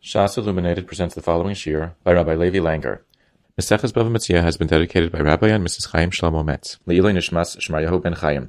Shas Illuminated presents the following shir by Rabbi Levi Langer. Maseches Bava Metzia has been dedicated by Rabbi and Mrs. Chaim Shlomo Metz. Le'iloi Nishmas Shmaryahu ben Chaim.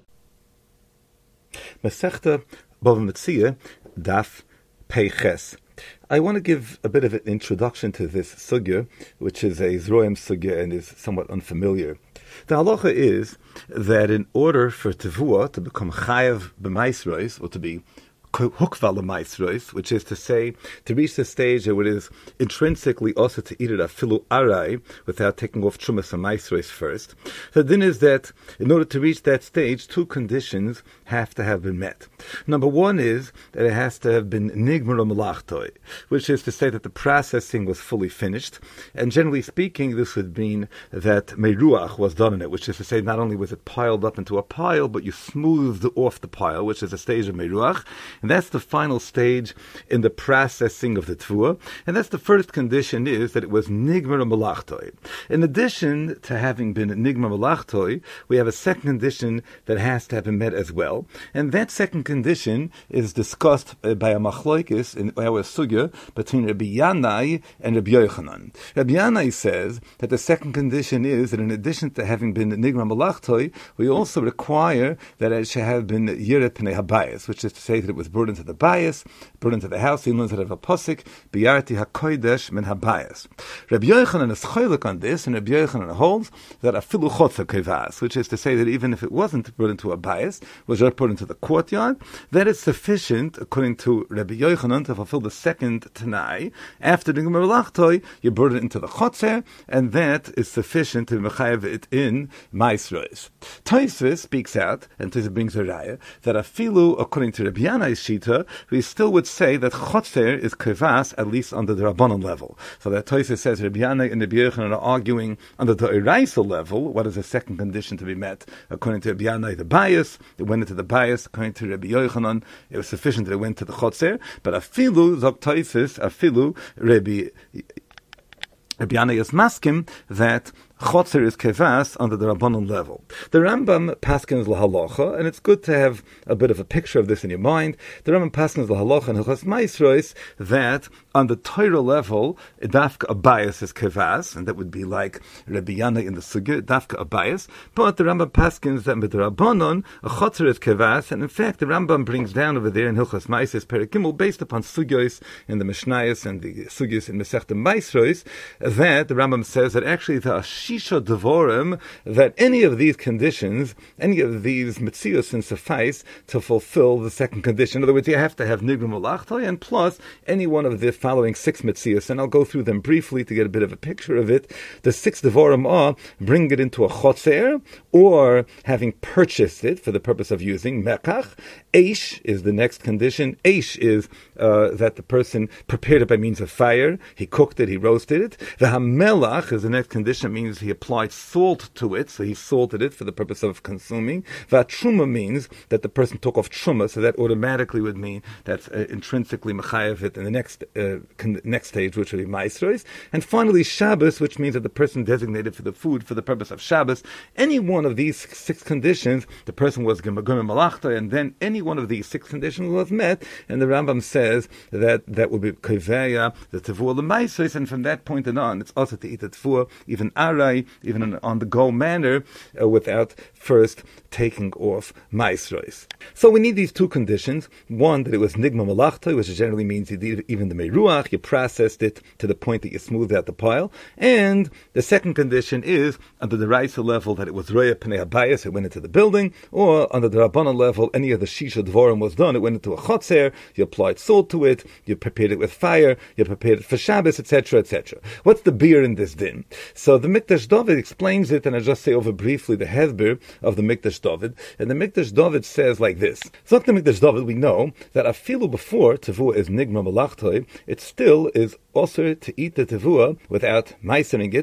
Masechta Bava Metzia, Daf Peiches. I want to give a bit of an introduction to this sugya, which is a Zroim sugya and is somewhat unfamiliar. The halacha is that in order for tevuah to become chayav b'maisros, or to be hukval b'maisros, which is to say, to reach the stage where it is intrinsically also to eat it afilu arai, without taking off trumas and maisros first, the din is that in order to reach that stage, two conditions have to have been met. Number one is that it has to have been nigmar malachtoi, which is to say that the processing was fully finished, and generally speaking, this would mean that meruach was done in it, which is to say, not only was it piled up into a pile, but you smoothed off the pile, which is a stage of meruach, and that's the final stage in the processing of the tevuah, and that's the first condition, is that it was nigmar malachtoi. In addition to having been nigmar malachtoi, we have a second condition that has to have been met as well, and that second condition is discussed by a machloikis in our sugya between Rabbi Yanai and Rabbi Yochanan. Rabbi Yanai says that the second condition is that in addition to having been nigmar malachtoi, we also require that it should have been yirat pnei habayis, which is to say that it was brought into the bayis, brought into the house. He learns out of a pasuk, biyarti hakodesh min habayis. Rabbi Yochanan is choilek on this, and Rabbi Yochanan holds that afilu chotzer kevas, which is to say that even if it wasn't brought into a bayis, was just put into the courtyard, that is sufficient, according to Rabbi Yochanan, to fulfill the second Tanai. After the Gemara Lachtoi, you brought it into the chotzer, and that is sufficient to mechayev it in Maisros. Tosfos speaks out, and Tosfos brings a raya, that afilu, according to Rabbi Yanai's shita, we still would say that chotzer is kevas, at least under the Rabbanon level. So that Tosfos says Rabbi Yanai and Rabbi Yochanan are arguing under the Eraisa level, what is the second condition to be met? According to Rabbi Yanai, the bias, it went into the bias. According to Rabbi Yochanan, it was sufficient that it went to the chotzer, but afilu, zok Tosfos, afilu, Rabbi Yanai is maskim, that chotzer is kevas under the Rabbanon level. The Rambam paskins lahalacha, and it's good to have a bit of a picture of this in your mind. The Rambam paskins lahalacha and Hilchos Maisros that on the Torah level, dafka abayas is kevas, and that would be like Rabbi Yanai in the sugya, dafka abayas. But the Rambam paskins that with the Rabbanon, a chotzer is kevas, and in fact the Rambam brings down over there in Hilchos Maisros Perek Gimel, based upon sugyos in the Mishnayos and the sugyos in Masechta Maisros, that the Rambam says that actually the Shisha Devorim, that any of these conditions, any of these mitzios can suffice to fulfill the second condition. In other words, you have to have nigmar malachtoi, and plus any one of the following six mitzios, and I'll go through them briefly to get a bit of a picture of it. The six Devorim are bring it into a chotzer, or having purchased it for the purpose of using mekach. Eish is the next condition. Eish is that the person prepared it by means of fire. He cooked it, he roasted it. The hamelach is the next condition, means he applied salt to it, so he salted it for the purpose of consuming. Vatruma means that the person took off truma, so that automatically would mean that's intrinsically mechayev it in the next stage, which would be maisros. And finally, Shabbos, which means that the person designated for the food for the purpose of Shabbos. Any one of these six conditions, the person was gomer malachta, and then any one of these six conditions was met, and the Rambam says that that would be keveya, the tevuah l'maisros, and from that point on, it's also to eat the tevuah, even arai, even in an on-the-go manner, without first taking off maisros. So we need these two conditions. One, that it was nigmar malachtoi, which generally means you did even the meruach, you processed it to the point that you smoothed out the pile. And the second condition is, under the Raisa level, that it was roya pnei habayis, it went into the building, or under the Rabbanon level, any of the Shisha Dvorim was done, it went into a chotzer, you applied salt to it, you prepared it with fire, you prepared it for Shabbos, etc., etc. What's the beer in this din? So the Mikdash David explains it, and I'll just say over briefly the hezber of the Mikdash David. And the Mikdash David says like this. So the Mikdash David, we know that afilu before tevuah is nigmar malachtoi, it still is also to eat the tevuah without meisering it,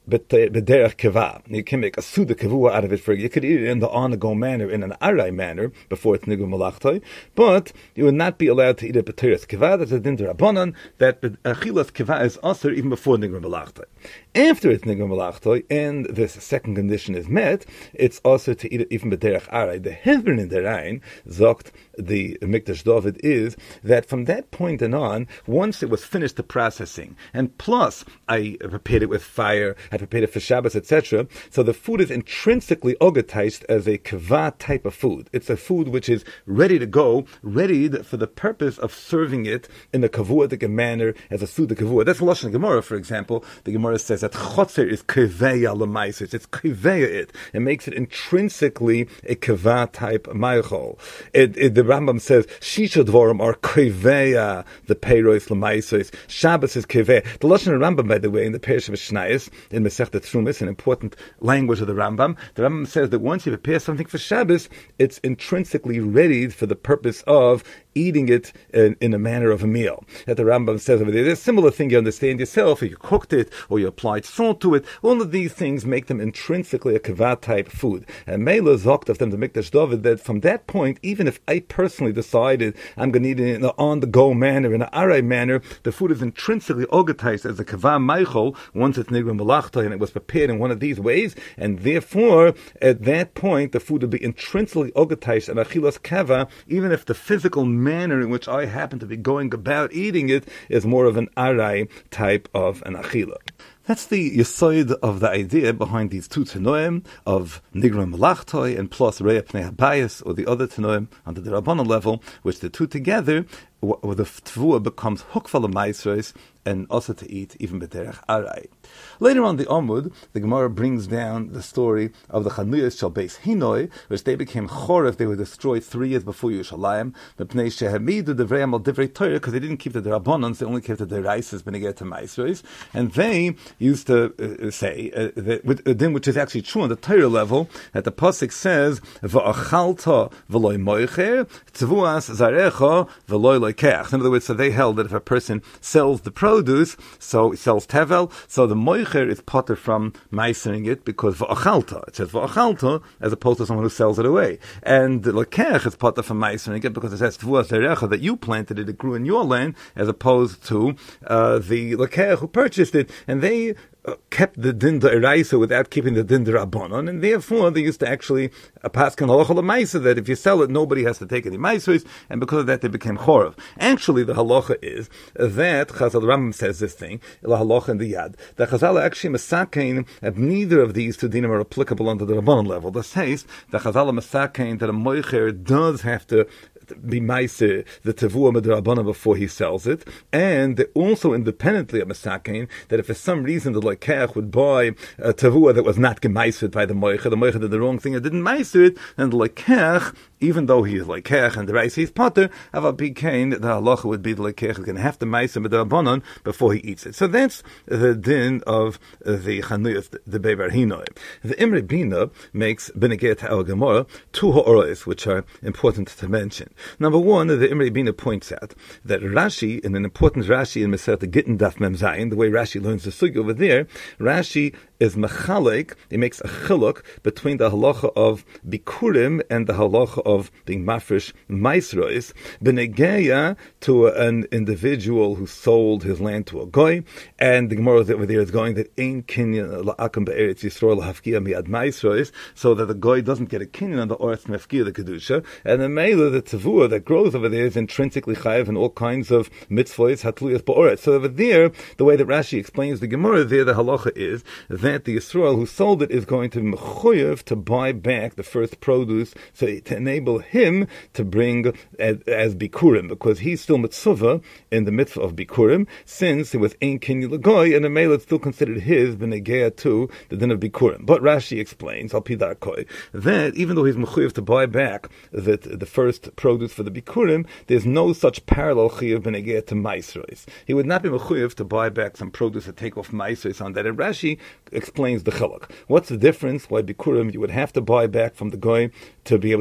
b'derech keva. You can make a suda kavua out of it. You could eat it in the on-the-go manner, in an aray manner, before it's nigru malachtoi, but you would not be allowed to eat it b'teres keva. That's a din d'Rabbanan, that achilas keva is usher even before nigru malachtoi. After it's nigru malachtoi, and this second condition is met, it's also to eat it even b'derech aray. The hezbollah in the Rhein, zogt the Mikdash David, is that from that point on, once it was finished the processing, and plus I prepared it with fire, I prepared it for Shabbos, etc., so the food is intrinsically ogatized as a kavah type of food. It's a food which is ready to go, ready for the purpose of serving it in a kavuadik manner as a suda kavua. That's Lashon Gemara, for example. The Gemara says that chotzer is kaveya l'maisis. It's kaveya it. It makes it intrinsically a kavah type maichol. The Rambam says shisha dvorim are kaveya the peiros l'maisis. Shabbos is kaveya. The Lashon Rambam, by the way, in the Perish of Shnayis, in Masechta Trumis, an important language of the Rambam says that once you prepare something for Shabbos, it's intrinsically ready for the purpose of eating it in a manner of a meal. That the Rambam says over there, there's a similar thing you understand yourself, or you cooked it, or you applied salt to it. All of these things make them intrinsically a kavah type food. And Mela zokt of them to Mikdash David, that from that point, even if I personally decided I'm going to eat it in an on-the-go manner, in an aray manner, the food is intrinsically ogatized as a kavah meichel once it's nigru malachta and it was prepared in one of these ways, and therefore at that point the food would be intrinsically ogatized and achilas kava, even if the physical manner in which I happen to be going about eating it is more of an aray type of an achila. That's the yesod of the idea behind these two tanoim of nigru malachtoi and plus reya pnei habayis, or the other tanoim on the Rabbanan level, which the two together, where the tvua becomes hukval maisros and also to eat even b'derech aray. Later on the Amud, the Gemara brings down the story of the Chanuyas shel Beis Hinoi, which they became chorif. They were destroyed 3 years before Yerushalayim. B'pnei shehamidu devrei al divrei Torah, because they didn't keep the Rabbanans, they only kept the Deraises b'negeh to Maisros, and they used to say that a din which is actually true on the Torah level, that the pasuk says v'achalta v'loy moicher tvuas zarecha v'loy loikeach. In other words, so they held that if a person sells the produce, so he sells tevel, so the moicher is potter from meisering it because v'achalta. It says v'achalta as opposed to someone who sells it away. And the loikeach is potter from meisering it because it says tvuas zarecha, that you planted it, it grew in your land, as opposed to the loikeach who purchased it. And they kept the din d'oraisa without keeping the din d'rabbanon, and therefore they used to actually paskin halacha l'maisa that if you sell it, nobody has to take any maisos, and because of that they became chorav. Actually, the halacha is that Chazal Rambam says this thing, the halacha in the Yad, that Chazal actually masakein that neither of these two dinim are applicable under the rabbanon level. This says the Chazal masakein that a moicher does have to be meiser the tavua midrabana before he sells it, and also independently of masakein that if for some reason the loikeach would buy a tavua that was not gemeisered by the moicher did the wrong thing and didn't meiser it, and the loikeach, even though he is loikeach and the rice he's potter, avapicain the halacha would be the loikeach is going to have to meiser midrabanan before he eats it. So that's the din of the chanuyas, the bevar hinoi. The Imre Bina makes benegeh to Gemara 2 ha'oros which are important to mention. Number one, the Imre Bina points out that Rashi, in an important Rashi in Masechta Gittin Daf Mem Zayin, the way Rashi learns the sugi over there, Rashi is mechalek, he makes a chiluk between the halacha of bikurim and the halacha of being mafresh maisrois, benegeya to an individual who sold his land to a goy, and the Gemara over there is going that ein kinyan la'akam be'eretz Yisrael hafkia miad maisrois, so that the goy doesn't get a kinyan on the oretz mefkia the kedusha, and the meila the tavua that grows over there is intrinsically chayiv in all kinds of mitzvahs hatluyas ba'oretz. So over there, the way that Rashi explains the Gemara there, the halacha is that the Yisrael who sold it is going to be mechuyev to buy back the first produce, so to enable him to bring as bikurim, because he's still mitzvah in the mitzvah of bikurim, since it was ein kinyan l'goy, and the male is still considered his b'negeya to the din of bikurim. But Rashi explains al pi darkoi that even though he's mechuyev to buy back the first produce for the bikurim, there's no such parallel chiyuv b'negeya to maisros. He would not be mechuyev to buy back some produce to take off maisros on that. And Rashi explains the chiluk. What's the difference? Why bikurim you would have to buy back from the goy to be able to make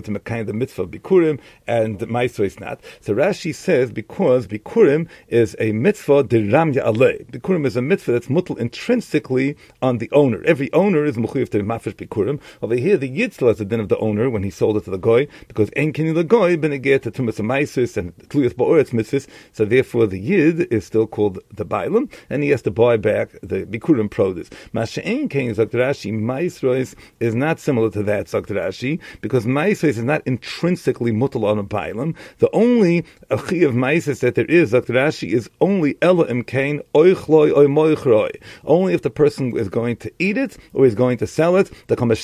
find the mitzvah of Bikurim and Maisro is not. So Rashi says because Bikurim is a mitzvah deramya alei. Bikurim is a mitzvah that's mutal intrinsically on the owner. Every owner is mechuyev to mafish Bikurim. Over here, the Yid still has the din of the owner when he sold it to the goy, because ein kini the goy benegeh to tumas maisus and tluyas ba'oretz mitzvahs. So therefore, the Yid is still called the bailam, and he has to buy back the Bikurim produce. Masha'en kein Dr. Rashi, Maisrois is not similar to that, Dr. Rashi, because Maisrois is not intrinsically mutal on a bailam. The only achi of Maisis that there is, Dr. Rashi, is only ela imkain oichloi oy moichroi. Only if the person is going to eat it or is going to sell it,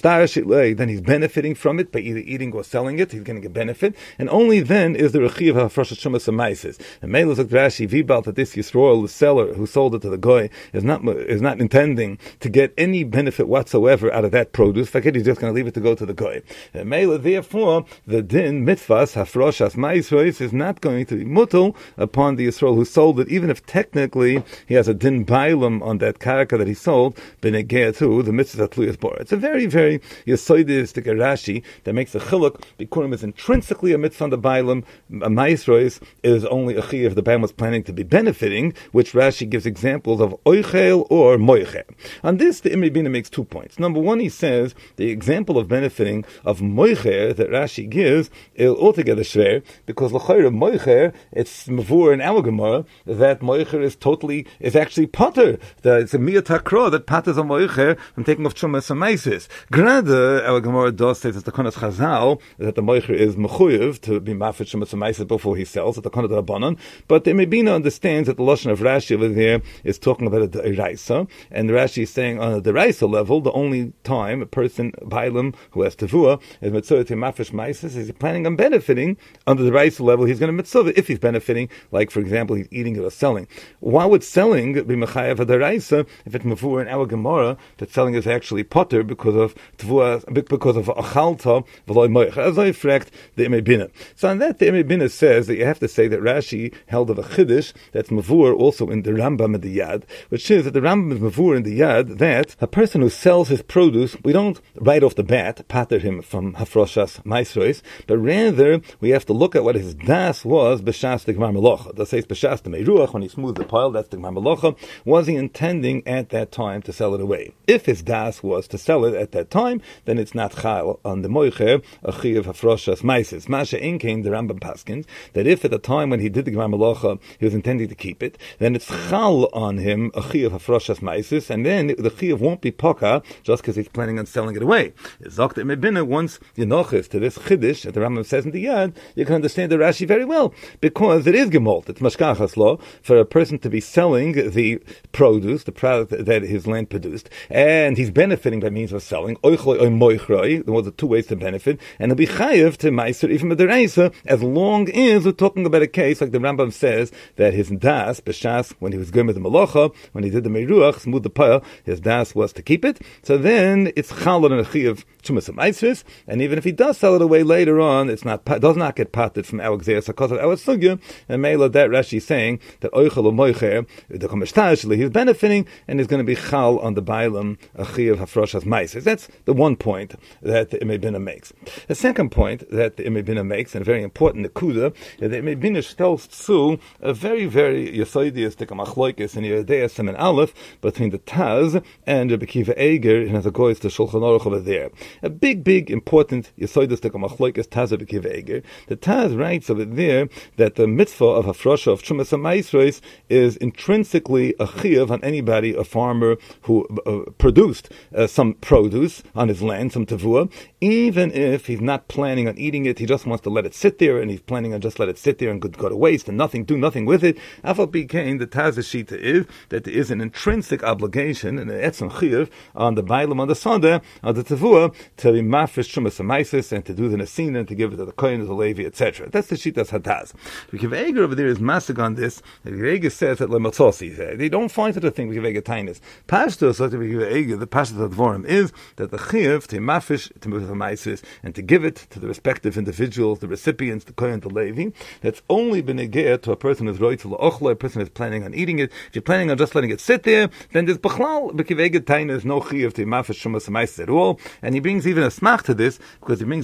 then he's benefiting from it by either eating or selling it. He's getting a benefit, and only then is there a chi of hafroshat shumas Maisis. And Meilas Dr. Rashi vibal that this Yisroel, the seller who sold it to the goy, is not intending to get any benefit whatsoever out of that produce. Fakir, he's just going to leave it to go to the goy. And Meilas, therefore, the din mitzvahs hafroshas Maisrois is not going to be mutal upon the Yisroel who sold it, even if technically he has a din bailam on that karaka that he sold, benegeh to the mitzvah tluyas bor. It's a very, very yesoidistic Rashi that makes a chiluk. Bikurim is intrinsically a mitzvah on the bailam. Maisrois is only a chi if the bailam was planning to be benefiting, which Rashi gives examples of oichel or moichel. On this, the Imri Bina makes 2 points. Number one, he says the example of benefiting of moicher that Rashi gives is altogether shver, because l'chayr moicher, it's mavur in our Gemara that moicher is actually potter. It's a miyat hakra that patters a moicher from taking off chumas and maisis. Grada, our Gemara does say that the konas chazal that the moicher is mechuyev to be mafet chumas and maisis before he sells at the konas rabbanon. But the Imri Bina understands that the lashon of Rashi over there is talking about a deraisa, and Rashi is saying on a deraisa level, the only time a person bailam who has tevua is mitzvah to mafish maisis is planning on benefiting. Under the deraisa level, he's going to mitzvah if he's benefiting, like for example, he's eating it or selling. Why would selling be mechayev a deraisa if it's mavur in our Gemara that selling is actually potter because of tevua, because of achalta v'loy moich? As I reflect the Imei Bina. So on that, the Imei Bina says that you have to say that Rashi held of a chiddush that's mavur also in the Rambam and the Yad, which is that the Rambam is mavur in the Yad that a person who sells his produce, we don't right off the bat pater him from hafroshas maisrois, but rather we have to look at what his das was b'shas the Gemar Melocha. That says b'shas the Meiruach, when he smoothed the pile, that's the Gemar Melocha. Was he intending at that time to sell it away? If his das was to sell it at that time, then it's not chal on the moicher a chi of hafroshas maisis. Masha inkein the Rambam paskins that if at the time when he did the Gemar Melocha he was intending to keep it, then it's chal on him a chi of hafroshas maisis, and then the chi of won't be poka just because he's planning on selling it away. Zokta Mebina, once you noches to this chiddush that the Rambam says in the Yad, you can understand the Rashi very well, because it is gemolt. It's mashkachas law for a person to be selling the produce, the product that his land produced, and he's benefiting by means of selling. Oichloi or moichroi, there was two ways to benefit, and he'll be chayiv to meiser even with the reisa, as long as we're talking about a case like the Rambam says that his das b'shas when he was going with the malacha, when he did the meiruach, smooth the pile, his das was to keep it. So then it's chalon and a chiyav chumas meiser, and even if he does sell it away later on, it's not does not get patted from our gzeir because of our sugya. And Mela that Rashi is saying that oichel or moicher the komeshtashli he's benefiting and is going to be chal on the bailam a chiyav hafroshas meiser. That's the one point that the Imei Bina makes. The second point that the Imei Bina makes, and a very important nekuda, is that Imei Bina tells to a very, very yesoidistic machloikis in Yeridea Semen Aleph between the Taz and Rabbi Kiva Eger and as a goes to Shulchan Aruch over there. A big, important yesoidistic machloikis Taz Rabbi Kiva Eger. The Taz writes over there that the mitzvah of hafrosha of Chumas HaMaisros is intrinsically a chiyuv on anybody, a farmer who produced some produce on his land, some tavua, even if he's not planning on eating it, he just wants to let it sit there, and he's planning on just let it sit there and go to waste and do nothing with it. Afal Pikein, the Taz Shita is that there is an intrinsic obligation and an etzem chiyuv on the bailam, on the sada, on the tavua, to be mafresh Chumas HaMaisos and to do the nesina and to give it to the kohen, the levi, etc. That's the Shitas Hataz. Because Eger over there is masig on this. Eger says that lematzosi, they don't find such a thing with Eger tainis. Pashto, so to Eger, the Pashto of Dvorim is that the chiyuv to mafresh to move the maisis and to give it to the respective individuals, the recipients, the kohen, the levi. That's only been negeh to a person who's roy to la'ochlo, a person who's planning on eating it. If you're planning on just letting it sit there, then there's b'chlal because Eger tainis no chiyuv to mafresh shumas maisis at all. And he brings even a smach to this because he brings the Mogan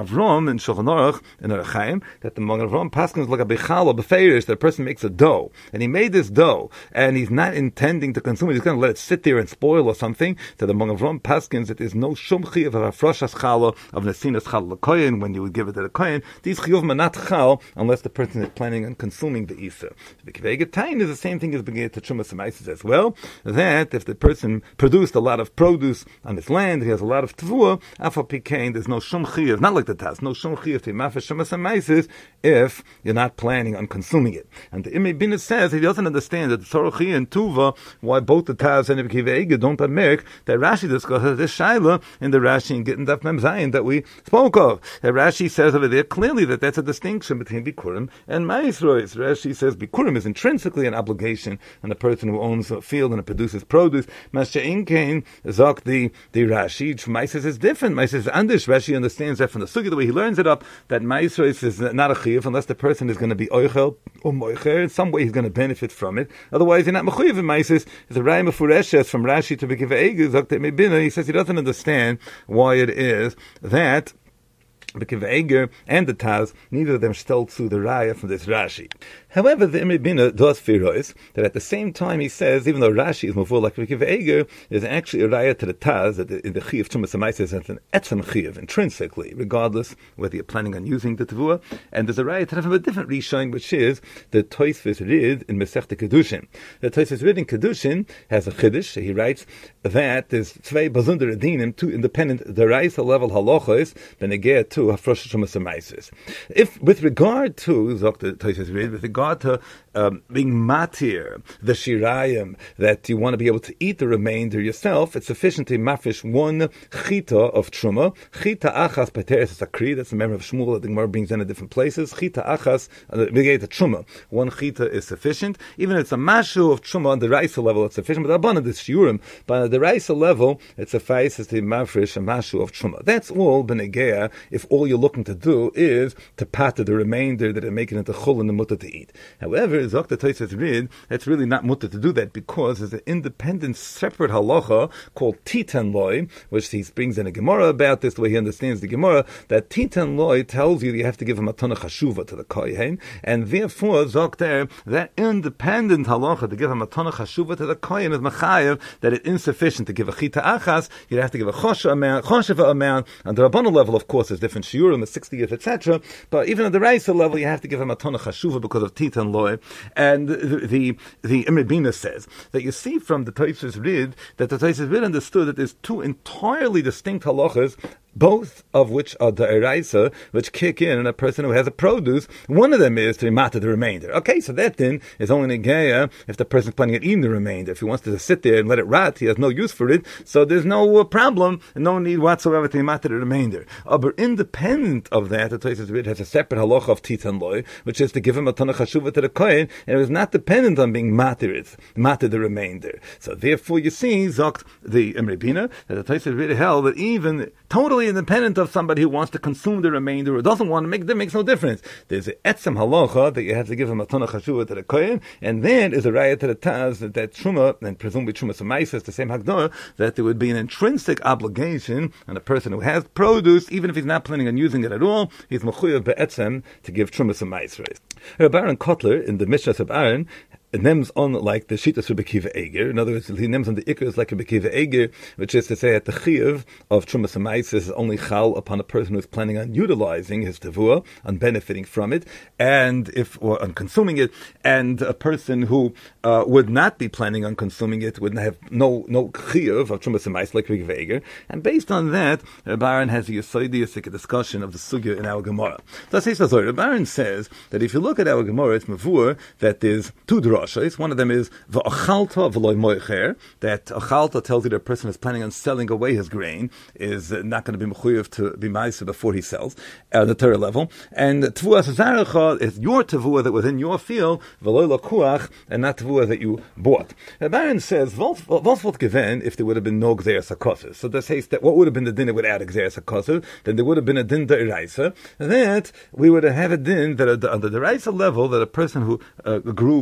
Avram in Shulchan Aruch in Orach Chaim that the Magen Avram paskins like a bechala beferish that a person makes a dough, and he made this dough, and he's not intending to consume it. He's going to let it sit there and spoil or something. So the Magen Avram paskins that there's no shum chiyuv of afroshas chala of nesinas chala l'kohen when you would give it to the kohen. These chiyuv manat chal unless the person is planning on consuming the isa. The Kivei is the same thing as beginning to Trumas Maises as well. That if the person produced a lot of produce on his land, he has a lot of tvua, afal pikein, there's no shum chiyuv, not like the tas, no shum chiyuv to mafish Trumas Maises if you're not planning on consuming it. And the Imei Bina says he doesn't understand that the Sorochi and Tuva, why both the tas and the Kivei don't admit that Rashi discusses this shaila in the Rashi and Gittin Daf Mem Zayin that we spoke of. And Rashi says over there clearly that that's a distinction between Bikurim and Maisrois. Rashi says Bikurim is intrinsically an obligation on the person who owns a field and it produces produce. Masha'in Kain Zok the Rashi. Maises is different. Maises is Andish. Rashi understands that from the Sugi, the way he learns it up, that Maisrois is not a chiyuv unless the person is going to be oichel or moicher. In some way he's going to benefit from it. Otherwise you're not mechuyev in Maises. It's a Raya Mefureshes from Rashi to Bekiva Egu Zok the Mebina. He says he doesn't understand why it is that the Kiva and the Taz, neither of them stole to the Raya from this Rashi. However, the Imre Bina does feroz that at the same time he says, even though Rashi is mavur like Kiva Eger, there's actually a Raya to the Taz that in the Chiyuv Trumas Maises is an etzem Chiyuv intrinsically, regardless whether you're planning on using the Tavua. And there's a Raya to have a different Rishon, which is the Tosfos Rid in Masechta Kedushin. The Tosfos Rid in Kedushin has a Chiddush. He writes that there's zwei besondere Dinim, two independent Deraisa level halachos, benegea to Hafrosh Trumas Maises. If with regard to the Tosfos Rid, with regard to being matir, the shirayim, that you want to be able to eat the remainder yourself, it's sufficient to mafish one chita of truma. Chita achas pateres sakri, that's the memory of Shmuel that the Gemara brings in at different places. Chita achas, the truma, one chita is sufficient. Even if it's a mashu of truma on the raisa level, it's sufficient. But above the shiurim, but on the raisa level, it suffices to mafish a mashu of truma. That's all benegea if all you're looking to do is to pater the remainder that are making it into chul and the mutter to eat. However, Zok Tosfos Rid, it's really not mutter to do that because there's an independent, separate halacha called Titan Loi, which he brings in a Gemara about this, the way he understands the Gemara, that Titan Loi tells you that you have to give a matana chashuva to the kohen, and therefore, Zok there, that independent halacha to give a matana chashuva to the kohen is machayev, that it's insufficient to give a chita achas, you'd have to give a chosheва amount. On the Rabbanu level, of course, there's different shiurim, the 60th, etc., but even at the Raisa level, you have to give a matana chashuva because of Titan Loi. And the Imre Bina says that you see from the Tosfos Rid that the Tosfos Rid understood that there's two entirely distinct halachas, both of which are the eraisa, which kick in a person who has a produce. One of them is to matter the remainder. Okay, so that then is only negeya if the person's planning on eating the remainder. If he wants to sit there and let it rot, he has no use for it, so there's no problem, and no need whatsoever to matter the remainder. But independent of that, the Tosfos Rid has a separate halacha of Titan Loi, which is to give him a tanach chashuva to the kohen, and it was not dependent on being matter the remainder. So therefore, you see, zokt the Imre Bina, that the Tosfos Rid held that even totally independent of somebody who wants to consume the remainder or doesn't want to make, that makes no difference. There's an etzem halacha that you have to give him a tanach chashuva to the kohen, and then is a raya to the taz that truma, and presumably truma semaisa, the same hagdor, that there would be an intrinsic obligation on a person who has produce, even if he's not planning on using it at all, he's mechuyev be'etzem to give truma semaisa. Rabbi Aaron Kotler in the Mishnah of Aaron names on like the Shitas of Bekiva Eger. In other words, he names on the Ikers like a Bekiva Eger, which is to say that the Chiyuv of Trumas Maises is only chal upon a person who is planning on utilizing his Tavua, on benefiting from it, or on consuming it, and a person who would not be planning on consuming it would have no Chiyuv of Trumas Maises like Bekiva Eger. And based on that, Baron has a Yesodiistic discussion of the Sugya in our Gemara. Baron says that if you look at our Gemara, it's Mavur that there's two drashos. One of them is v'achalta v'loy moicher, that achalta tells you that a person is planning on selling away his grain is not going to be mechuyev to be ma'aser before he sells at the Torah level. And tavua zarecha is your tavua that was in your field, v'loy lakuach, and not tavua that you bought. The Baron says was what given if there would have been no gzeres hakosas. So this says that what would have been the din without gzeres hakosas? Then there would have been a din deraisa, that we would have had a din that under the deraisa level that a person who grew produce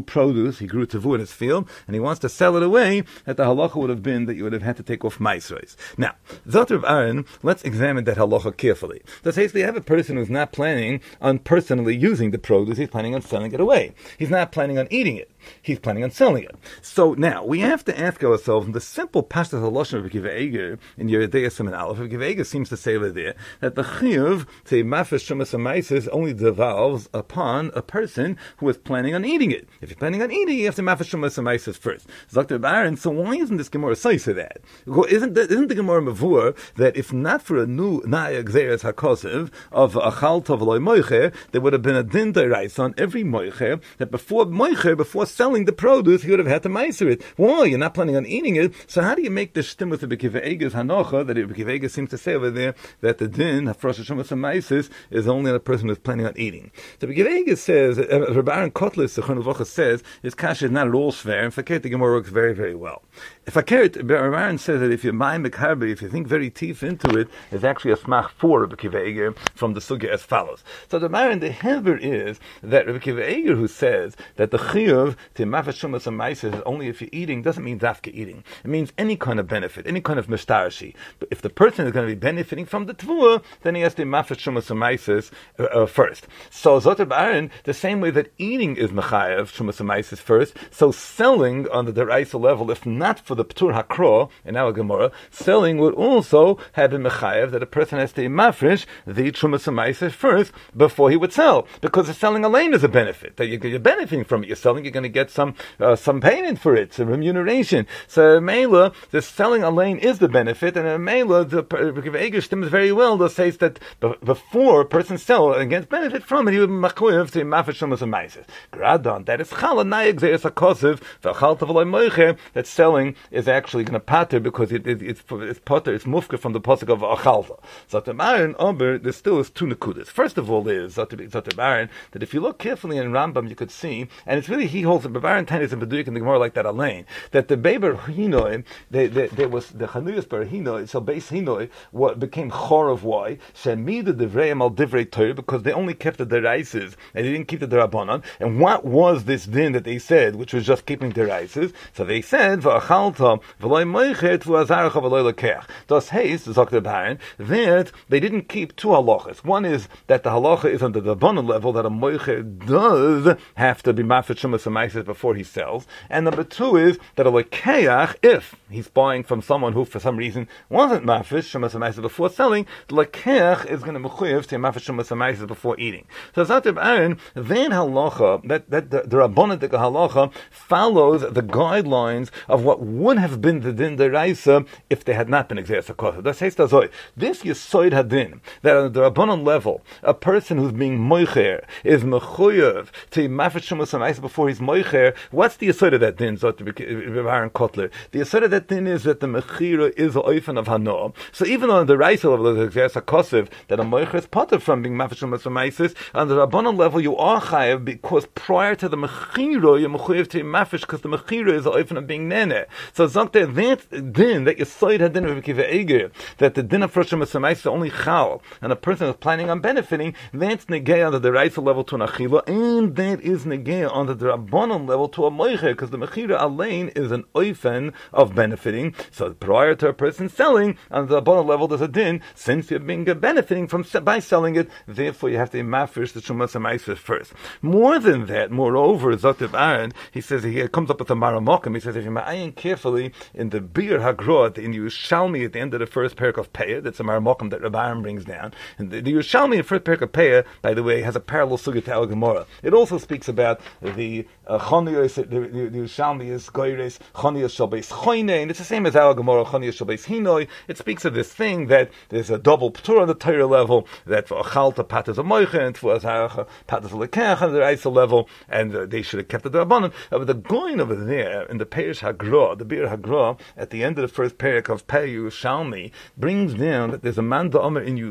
produce, he grew tevu in his field, and he wants to sell it away, that the halacha would have been that you would have had to take off maasros. Now, Zot Rav Aaron, let's examine that halacha carefully. So say you have a person who's not planning on personally using the produce, he's planning on selling it away. He's not planning on eating it. He's planning on selling it. So now, we have to ask ourselves, in the simple Pashtas HaLashon of Akiva Eiger, in Yeridei Siman Aleph, Akiva Eiger seems to say over there, that the chiyuv to mafresh shumas hamaisis only devolves upon a person who is planning on eating it. If you're planning on eating it, you have to mafresh shumas hamaisis first. Dr. Baron, so why isn't this Gemara say to that? Isn't the Gemara mavur that if not for a new na'ya gzeres hakosev of achal tov loy moicher, there would have been a din deraisa on every moicher, that before selling the produce, he would have had to meiser it. Why? You're not planning on eating it, so how do you make the shtim with the Bekiva Eiger's hanocha, that Bekiva Eiger seems to say over there, that the din, hafrosh hashemas hamaisis, is only on a person who's planning on eating. So Bekiva Eiger says, Rabbi Aaron Kotler, Sechon Avocha says, his kasha is not at all fair, and Fakir the Gemara works very, very well. If Fakir, Rabbi Aaron says that if you're mind mekarbe, if you think very deep into it, there's actually a smach for Bekiva Eiger from the sugya as follows. So the Aaron, the hever is that Bekiva Eiger, who says that the chiyuv to mafresh shumas hamaisis is only if you're eating, doesn't mean dafka eating. It means any kind of benefit, any kind of mishtarashi. But if the person is going to be benefiting from the tvua, then he has to mafresh shumas hamaisis first. So Zotar Aaron, the same way that eating is mechayev shumas hamaisis first, so selling on the deraisa level, if not for the ptur hakro in our Gemara, selling would also have been mechayev that a person has to mafresh the shumas hamaisis first before he would sell, because the selling alone is a benefit that you're benefiting from it. You're selling, you're going to get some payment for it, some remuneration. So Mela, the selling alone is the benefit, and Mela, the Eiger stems very well that says that before a person sells and gets benefit from it, he would makuyev to mafresh shumas hamaisis. Gradon, that is chala nayeg zeis hakosev v'achal tavaly moicher, that selling is actually going to pater because it's pater, it's mufka from the pasuk of achalta. So the Maran Ober, there still is two nekudas. First of all, is Zotar Baron that if you look carefully in Rambam, you could see, and it's really he holds the Baron Tanis and Beduik in the Gemara like that Alain, that the Beber Hinoi, there was the Chanuyas Bar Hinoi, so base Hinoi, what became Chor of why? Shemida Devreim al Divrei Torah, because they only kept the deraises and they didn't keep the derabanan. And what was this din that they said, which was just keeping deraises? So they said, V'achalta v'loy moichet v'azarcha v'loy lekech. Thus haste, Zotar Baron, that they didn't keep two halachas. One is that the halacha is on the derabanan level, that a moichet does have to be mafresh shumas hamaisis before he sells, and number two is that a lekeach, if he's buying from someone who for some reason wasn't mafresh shumas hamaisis before selling, the lekeach is going to mechuyev to mafresh shumas hamaisis before eating. So Zotar Aaron, then halacha, that the rabbanic halacha follows the guidelines of what would have been the din deraisa if they had not been exeris hakosev. That's heistazoy. This yisoid hadin, that on the rabbanon level, a person who's being moicher is mechuyev to mafresh shumas hamaisis before he's moicher. What's the yisoid of that din, Zotar Aaron Kotler? The yisoid of that din is that the mechira is the oifen of hanoah. So even on the deraisa level, the exeris hakosev, that a moicher is potter from being mafresh shumas hamaisis, on the rabbanon level you are chayev because prior to the mechira you're mechuyev to mafresh because the mechira is the oifen of being nene. So Zotar, that din, that yisoid hadin of Bekiva Eiger, that the din of mafresh shumas hamaisis is only chal, and a person is planning on benefiting, that's negay on the deraisa level to an achila, and that is negay on the rabbanon level to a moicher, because the mechira alain is an oifen of benefiting. So prior to a person selling, on the rabbanon level there's a din, since you're being benefiting from by selling it, therefore you have to mafresh the shumas hamaisis first. More than that, moreover, Zotar Aaron, he says, he comes up with a maramokim, he says, if you ma'ayin carefully in the Bir Hagrot, in Yerushalmi at the end of the first parak of Peah, that's a maramokim that Rabbi Aaron brings down, and the Yerushalmi in the first parak of Peah, by the way, has a parallel sugya to Al Gemara. It also speaks about the Choniyos, the Yerushalmi is Goyres, Choniyos shel beis Choyne, and it's the same as Al Gemara, Choniyos shel beis Hinoi. It speaks of this thing that there's a double ptur on the Torah level, that for Achalta patas a moicha, and for Azarcha patas a lekech on the Reisa level, and they should have kept the Rabbanon. But the going over there, in the Perish Hagra, the Bir Hagra, at the end of the first parak of Peah Yerushalmi, brings down that there's a man da'omer in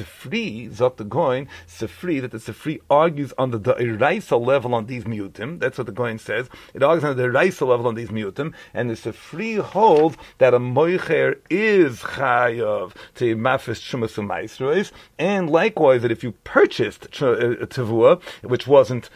Sifri, Zot the Goin, Sifri, that the Sifri argues on the Reisa level on these mutim. That's what the Goin says. It argues on the Reisa level on these mutim, and the Sifri holds that a moicher is chayav to mafis shumas u'maisros, and likewise that if you purchased tavua, which wasn't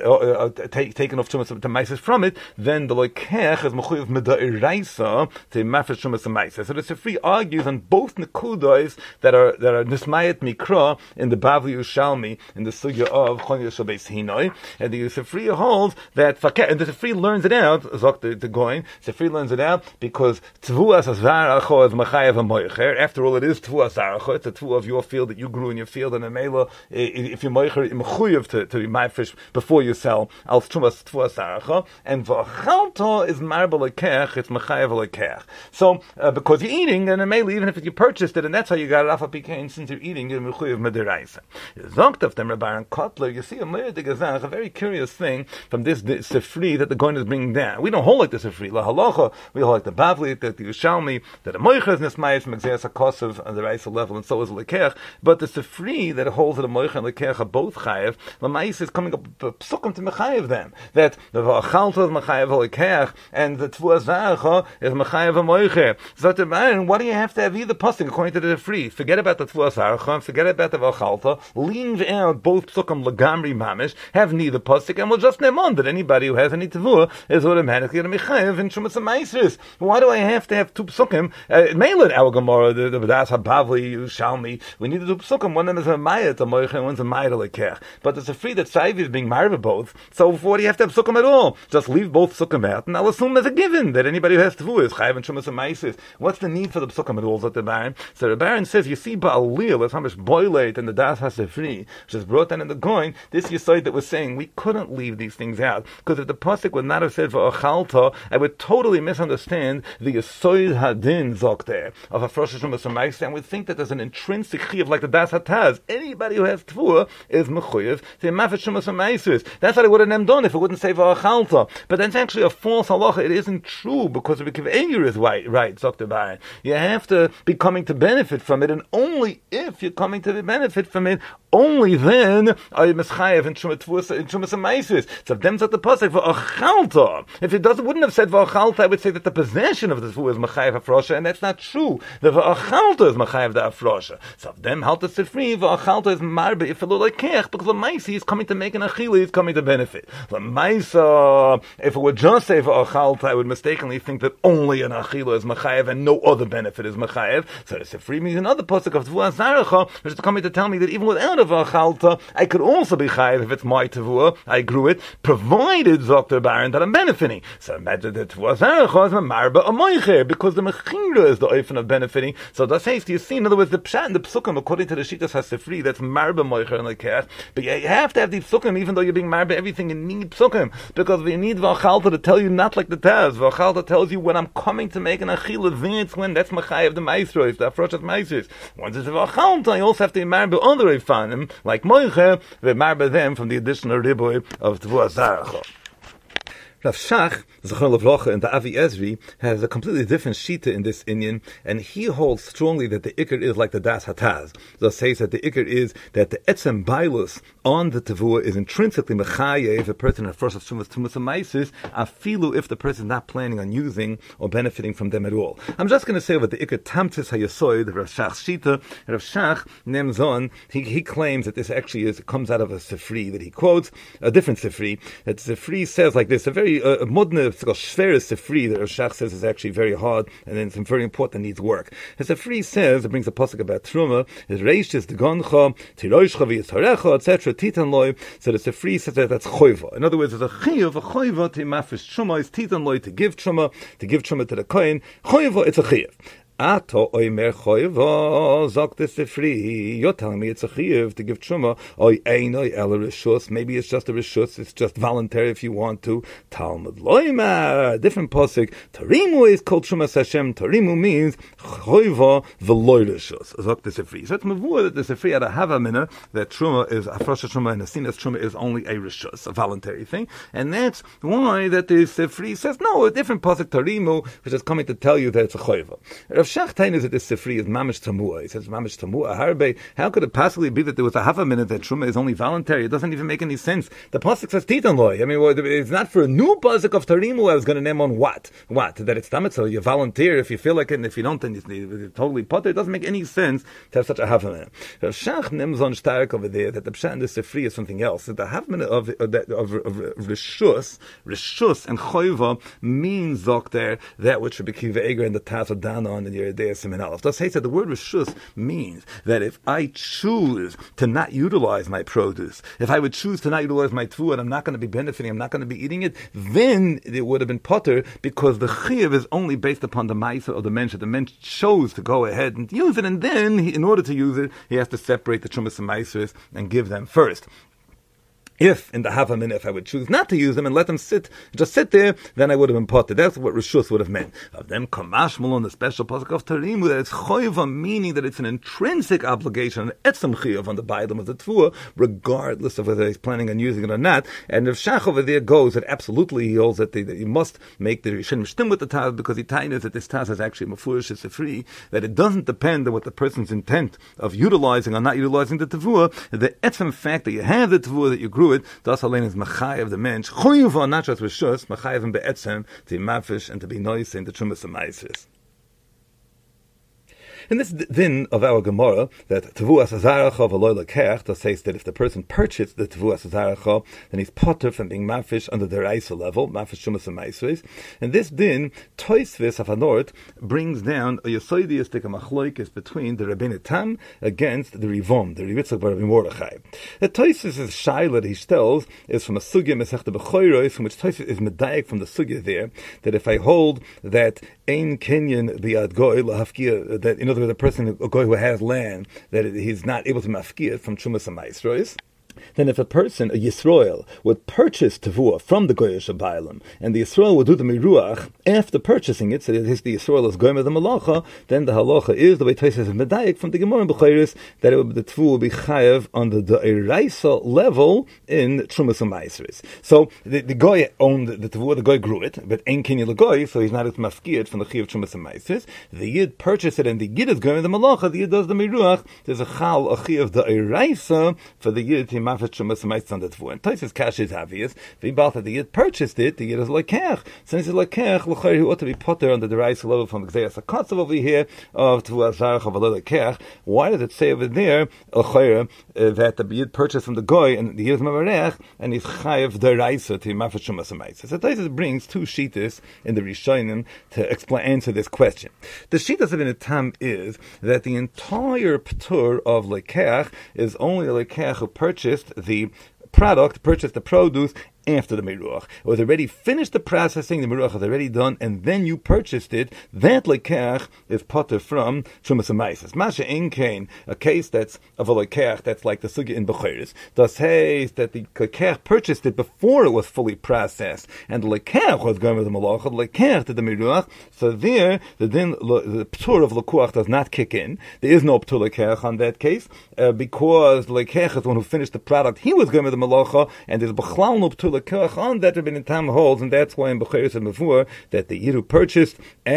taken off shumas u'maisros from it, then the loikech is mechuyev mida'iraisa to mafis shumas u'maisros. So the Sifri argues on both nekudos that are nismayet mikra in the Bavli Ushalmi in the sugya of Chon Yosel Beis Hinoi, and the Sifri holds that and the Sifri learns it out. Zok the Goin, Sifri learns it out because Tvuas Azvaracho is Machayev Moicher. After all, it is Tvuas Azvaracho. It's a Tvu of your field that you grew in your field, and a Mela, if you Moicher, Mechuyev to be my fish before you sell, Al Tvuas Azvaracho, and V'achalto is Marba Lekech. It's Machayev Lekech. So because you're eating, and a Mela, even if you purchased it, and that's how you got it off a pikain, since you're eating, you're Mechuyev Mederaisa. Zokt of them Rabban Kotler, you see a very curious thing from this Sifri that the Goin is bringing down. We don't hold like the Sifri. La halacha, we hold like the Bavli, the Yushalmi, that the Moicher is Nismayis, Megzeres HaKosov on the Reisa level, and so is Lekech. But the Sifri that holds that the Moicher and Lekech are both Chayev, Lamais is coming up Psukim to Mechayev them. That the V'achalto is Mechayev Lekech, and the Tvuas Zaracha is Mechayev Moicher. So what do you have to have either Pasuk according to the Sifri? Forget about the Tvuas Zaracha, forget about the V'achalto, leave out both Psukim Lagamri Mamish, have neither Pasuk, and we'll just name on that anybody who has any Tavua is automatically going to be Chayev in Shumas HaMaisros. Why do I have to have two Psukim? Mainly our Gemara, the B'das HaBavli, Yushalmi, we need to do Psukim. One of them is a Maya to Moicher, and one's a Maya to Lekech. But it's a free that Saivi is being married both, so why do you have to have Psukim at all? Just leave both Psukim out, and I'll assume as a given that anybody who has Tavua is Chayev in Shumas HaMaisros. What's the need for the Psukim at all, at the Baron? So the Baron says, you see Ba'alil, that's how much boilate and the Das HaSefri, which is brought down in the Goin, this Yisoid that was saying we couldn't leave these things out, because if the Pasuk would not have said V'achalta, I would totally misunderstand the Yisoid Hadin Zok there of Hafrosh Shumas HaMaisros, and would think that there's an intrinsic Chiyav like the Das HaTaz. Anybody who has Tvuah is Mechuyev to Mafet Shumas HaMaisros. That's what I would have named on if it wouldn't say V'achalta. But that's actually a false halacha. It isn't true, because if it is right, Zok the Baron. You have to be coming to benefit from it, and only if you're coming to benefit from it, only then are you mischayev in Shumas HaMaisros. So if them said the pasuk v'achalta, if it wouldn't have said v'achalta, I would say that the possession of the tefua is mechayev afrosha, and that's not true. The v'achalta is mechayev the afrosha. So if them halta sifri, v'achalta is marbe if like kech, because the maisi is coming to make an achila, is coming to benefit. The maisa, if it would just say v'achalta, I would mistakenly think that only an achila is mechayev and no other benefit is mechayev. So the sifri means another pasuk of tefua zaracha, which is coming to tell me that even without a v'achalta, I could also be chayev if it's my tefua, I grew it, provided Dr. Baron that I'm benefiting. So imagine that tefua zaracha is a marba a moicher, because the mechira is the oifen of benefiting. So that's how you see, in other words, the pshat and the psukim, according to the Shitas HaSifri, that's marba moicher and the kech. But you have to have these psukim, even though you're being marba everything, you need psukim, because we need v'achalta to tell you not like the Taz. V'achalta tells you when I'm coming to make an achila, that's machayev the maestro, the afrosh of maestros. Once it's v'achalta, I also have to marba other ifanim, like moicher, we marba them from the additional riboy of tefua zaracha. Rav Shach, Zechron Levrocha, and the Avi Ezri has a completely different shita in this inyan, and he holds strongly that the ikr is like the Das Hataz. So says that the ikr is that the etzem bailus on the tavua is intrinsically mechayev if a person has first of Shumas HaMaisros, afilu if the person is not planning on using or benefiting from them at all. I'm just going to say what the ikr tamtis hayasoid, the Rav Shach's shita. Rav Shach Nemzon, he claims that this actually comes out of a Sifri that he quotes, a different Sifri. That Sifri says like this, a very modern Shveres Sifri that Rav Shach says is actually very hard, and then it's very important, needs work. The Sifri says, it brings a pasuk about Truma, is Reishis the Goncha, Tiroishcha v'Yisharecha, etc., Titan Loi. So the Sifri says that that's Choiva. In other words, there's a Choiva to Mafresh Truma, is Titan Loi to give Truma to the Kohen. Choiva, it's a Chiyuv. Ato oimer choiva, zok the Sifri. You're telling me it's a chiyuv to give truma. Oy einoi el rishus. Maybe it's just a rishus. It's just voluntary if you want to. Talmud loimer. Different pasuk. Tarimu is called truma Hashem. Tarimu means choiva v'loy rishus. Zok the Sifri. So it's mavur that the Sifri had a havamina that truma is afrosha truma and asinas truma is only a rishus, a voluntary thing, and that's why that the Sifri says no. A different pasuk tarimu, which is coming to tell you that it's a choiva. Rav Shach tainus that this Sifri is mamish tamua. He says mamish tamua. Harbe. How could it possibly be that there was a half a minute that truma is only voluntary? It doesn't even make any sense. The pasuk says titan loy. I mean, it's not for a new pasuk of tarimu. I was going to name on what that it's tamet. So you volunteer if you feel like it, and if you don't, then it's totally potter. It doesn't make any sense to have such a half a minute. Shach nems on stark over there that the pshat in the Sifri is something else. That the half minute of rishus and choiva means doctor that which Rabbi Kiva Eger and the Taz of Danon and Yeridei Siman Aleph. Thus, he said the word rishus means that if I choose to not utilize my produce, if I would choose to not utilize my food, I'm not going to be benefiting, I'm not going to be eating it, then it would have been potter, because the chiyuv is only based upon the ma'isa of the mensch. The mensch chose to go ahead and use it, and then in order to use it, he has to separate the trumas and ma'isers and give them first. If in the half a minute, if I would choose not to use them and let them just sit there, then I would have been potted. That's what Rishus would have meant. Of them, Kamash Malon, the special pasuk of Tarimu, that it's choiva, meaning that it's an intrinsic obligation, an etzem chiyuv on the bailam of the tfuah, regardless of whether he's planning on using it or not. And if Shach over there goes, that absolutely he holds that you must make the Rishon Mishtim with the Taz, because he ties that this Taz is actually Mefurish is free, that it doesn't depend on what the person's intent of utilizing or not utilizing the tfuah. The etzem fact that you have the tfuah, that you grew it, das allein is machayev the mensch, choyuva, not just rishus, machayev and be'etzem, to be mafish and to be noise in the trumas and ma'ases. In this din of our Gemara, that tevuas azaracha v'loy lekech, that says that if the person purchased the tevuas azaracha, then he's potter from being mafish under the raisa level, mafish shumas and ma'ases. And this din, Toisvis Hafanort, brings down a yosoidistic machloikis between the Rabbeinu Tam against the Rivom, the Rivitzak Bar Rabbi Mordechai. The Toisvis is shaila that he tells is from a sugya mesechta b'choiros, from which Toisvis is medayik from the sugya there, that if I hold that ein kenyan biad goy lahafkia, that in other words, the person, a goy who has land, that he's not able to mafkia it from Trumas and Maestros, then if a person, a Yisroel, would purchase Tavua from the Goyish Bailam, and the Yisroel would do the Miruach after purchasing it, so that the Yisroel is going with the Malacha, then the Halacha is, the way Tais is Medayik from the Gemara B'chayris, that the Tavua will be Chayev on the Eraisa level in Trumas and Maestros. So the Goy owned the Tavua, the Goy grew it, but Ein Kinyi L'Goy, so he's not as mafkiyat from the Chiyav Trumas and Maestros. The Yid purchased it, and the Yid is going with the Malacha, the Yid does the Miruach, there's a Chal, a Chiyav, the Eraisa, for the Yid to mafet Trumas and Maestros on the Tavua. And Taisa's cash is obvious. The Yid purchased it, the Yid is Lekech. Since it's Lekech, L'chayr, he ought to be potter under the Eraisa level from the Gzeras HaKatzav over here of Tavua Zarach of Lekech. Why does it say over there, L'chayr, that the Yid purchased from the Goy, and the Yid is Mamarech, and he's Chayev the Eraisa to mafet Trumas and Maestros? So Taisa brings two shitas in the Rishonim to answer this question. The shitas of the Tam is that the entire ptur of Lekech is only a Lekech who purchased the product, purchased the produce after the Meruach. It was already finished the processing, the Meruach was already done, and then you purchased it. That Lekech is potter from Trumas and Maestros. Masha Inkain, a case that's of a Lekech that's like the Sugya in Bechiris, does say that the Lekech purchased it before it was fully processed, and the Lekech was going with the Malacha, the Lekech did the Meruach, so there, the Ptur of Lekuach does not kick in. There is no Ptur Lekech on that case, because the Lekech is the one who finished the product. He was going with the Malacha, and there's Bechlal no Ptur Lekech on that Rabbeinu Tam holds, and that's why in Bechiris and before that the Yid who purchased,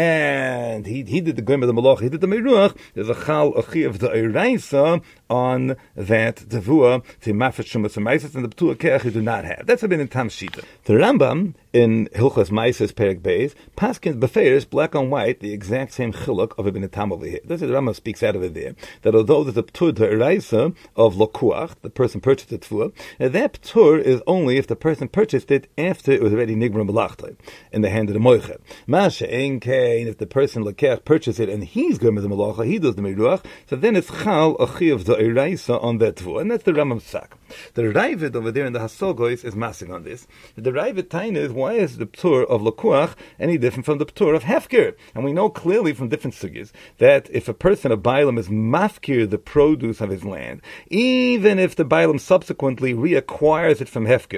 and he did the Goyim of the Malacha, he did the Meruach, there's a Chal Achi of the Eraisa on that Tavua to Mafet Trumas and Maestros, and the Ptur Lekech you do not have. That's Rabbeinu Tam Shita. The Rambam in Hilchos Maestros Perek Beis Paskins Beferis black on white the exact same chiluk of Rabbeinu Tam over here. That's what the Rambam speaks out of it there, that although there's a Ptur to Eraisa of Lokuach, the person purchased the Tavua, that Ptur is only if the person purchased it after it was already Nigma Melachta in the hand of the Moichet. Masha Enkein, if the person Lekech purchased it and he's going with the Malacha, he does the Meruach, so then it's Chal Achiv the Eraisa on that Tavua, and that's the Rambam Sak. The Ravid over there in the Hasogois is massing on this. The Ravid Taina is, why is the Ptur of Lekuach any different from the Ptur of Hefker? And we know clearly from different sugyas that if a person, a Bailam, is mafkir the produce of his land, even if the Bailam subsequently reacquires it from Hefker,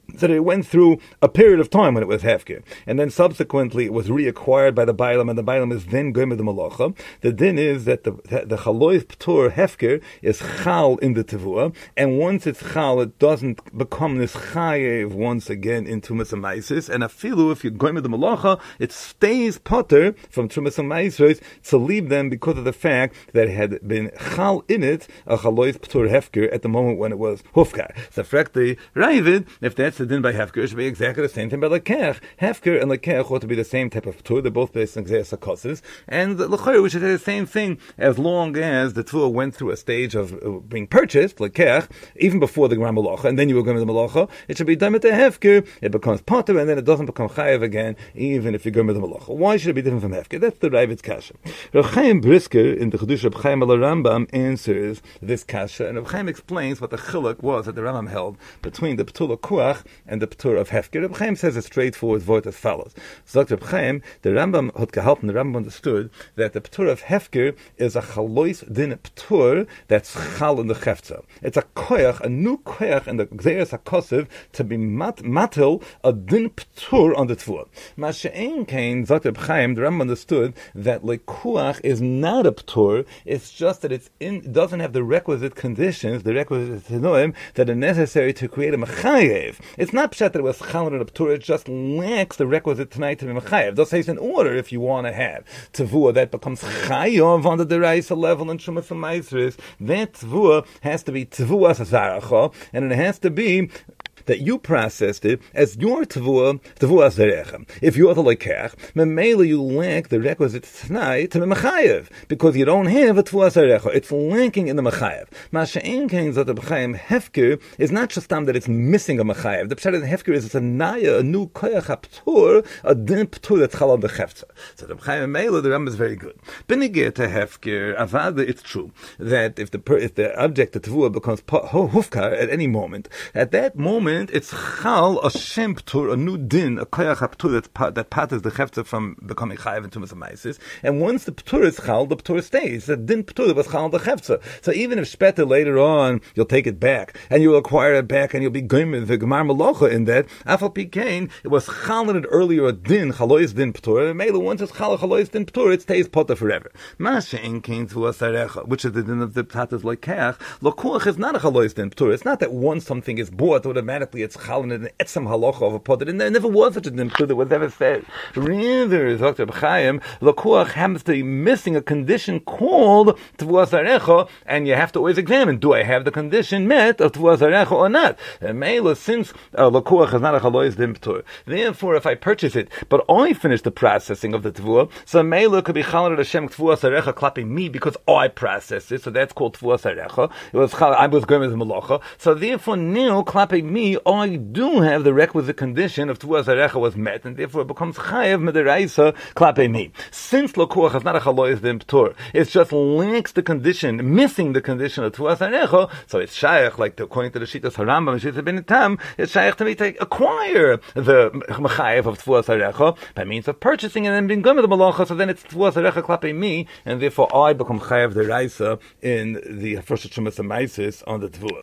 that it went through a period of time when it was hefker, and then subsequently it was reacquired by the Bailam, and the Bailam is then goyim with the malacha. The din is that the chalois p'tur hefker is chal in the tevua, and once it's chal, it doesn't become this chayev once again in Tumas HaMaisis, and afilu, if you're goyim with the malacha, it stays potter from Tumas HaMaisis to leave them because of the fact that it had been chal in it, a chalois p'tur hefker, at the moment when it was hufkar. So, frekti Ravid, if that's the din by hefker, it should be exactly the same thing by lekech. Hefker and lekech ought to be the same type of p'tur. They're both based on gzeis hakosses, and l'chayr, we should say the same thing as long as the tefillah went through a stage of being purchased, lekech, even before the gram malacha, and then you were going to the malacha. It should be done with the hefker. It becomes potter, and then it doesn't become chayev again, even if you're going to the malacha. Why should it be different from hefker? That's the Ravid's kasha. Rav Chaim Brisker in the Chedush Reb Chaim al Rambam answers this kasha, and Rav Chaim explains what the chiluk was that the Rambam held between the p'tur kuach and the p'tur of hefker. Reb Chaim says a straightforward word as follows. So Reb Chaim, the Rambam had gehelped, and the Rambam understood that the p'tur of hefker is a chalois din p'tur that's chal in the chefza. It's a koach, a new koach in the gzeres hakosiv to be matil a din p'tur on the tefua. Masha'en kain, Zot Reb Chaim, the Rambam understood that lekuach is not a p'tur. It's just that it doesn't have the requisite conditions, the requisite tenoim that are necessary to create a mechayev. It's not pshat that it was chal in a p'tur. It just lacks the requisite tonight to be mechayev. Thus, it's in order if you want to have tevua that becomes chayav on the deraisa level in Shumas HaMaisris. That tevua has to be tevua zaracha, and it has to be that you processed it as your tevua zerecha. If you are the lekech, memela you lack the requisite tnai to be mechayev, because you don't have a tevua zerecha. It's lacking in the mechayev. Masha'en kain Zot Reb Chaim, hefker is not just that it's missing a mechayev. The pshat of the hefker is it's a naya, a new koyach haptur, a din p'tur that's chal on the chefza. So the Chaim Mela, the Rambam is very good. Benigir to hefker, avada, it's true that if the object of tevua becomes hufkar at any moment, at that moment it's chal a shem p'tur, a new din, a koyach haptur that patters the chefza from becoming chayev into Tumas HaMaisis. And once the p'tur is chal, the p'tur stays. The din p'tur that was chal the chefza. So even if shpeta later on you'll take it back and you'll acquire it back and you'll be goyim with the gemar malacha in that, afal pikein it was chal in it earlier a din chalois din p'tur, and mele once it's chal chalois din p'tur, it stays potter forever. Mashe'en kain tevua sarecha, which is the din of the patters lekech. Lokuach is not a chalois din p'tur. It's not that once something is bought automatically it's chal in an etzam halacha of a potter, and there never was such a din p'tur that was ever said. Rather, Dr. B'chaim, lokuach happens to be missing a condition called tevua sarecha, and you have to always examine, do I have the condition met of tevua sarecha or not? And mele, since lokuach is not a chalois din p'tur, therefore if I purchase it, but I finish the processing of the tevua, so mele could be chal Hashem tevua sarecha clapping me because I processed it, so that's called tevua sarecha. It was chal, I was going with the malacha, so therefore now clapping me, I do have the requisite condition of tevua sarecha was met, and therefore it becomes chayev mederaisa clapping me. Since lokuach is not a chalois din p'tur, it just lacks the condition, missing the condition of tevua sarecha, so it's shaykh, like according to the Shittas Harambam and Shittas Ben Tam, it's shaykh to me to acquire the mechayev of tevua sarecha by means of purchasing and then being good with the malacha, so then it's tevua sarecha clapping me, and therefore I become chayev deraisa in the first Shumas HaMaisis on the tevua.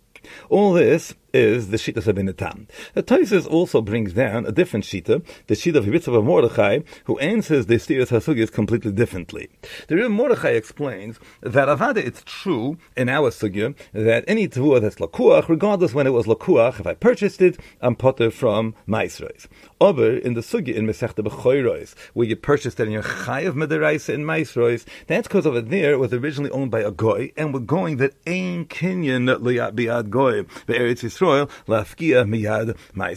All this is the Shittas Ben Tam. The Tosfos also brings down a different Shita, the Shita of Yitzchak of Mordechai, who answers the Stiras HaSugis completely differently. The Rebbe Mordechai explains that avada it's true in our sugya that any tevua that's lakuach, regardless when it was lakuach, if I purchased it, I'm potter from Maisros. Over in the sugya in Masechta B'choros, where you purchased it and you're chayav mederaisa in Maisros, that's because over there it was originally owned by a goy, and we're going that ein kinyan biad goy be'eretz Yisrael lafkia miyad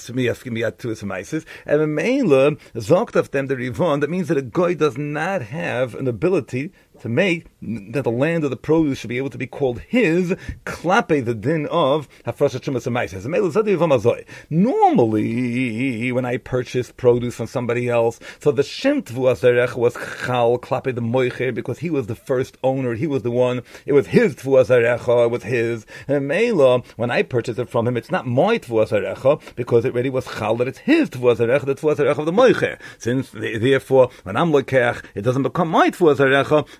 tuas maisis, and Meila zokt of them the rivon. That means that a goy does not have an ability to make that the land of the produce should be able to be called his, klape the din of hafrashat shumas hamaises. Normally, when I purchased produce from somebody else, so the shem tevua zarech was chal klape the moicher because he was the first owner, he was the one, it was his tevua zarecha, it was his. And Meila, when I purchased it from him, it's not my tevua zarecha because it already was chal that it's his tevua zarecha, the tevua zarecha of the moicher. Since therefore, when I'm lekech, it doesn't become my tevua zarecha.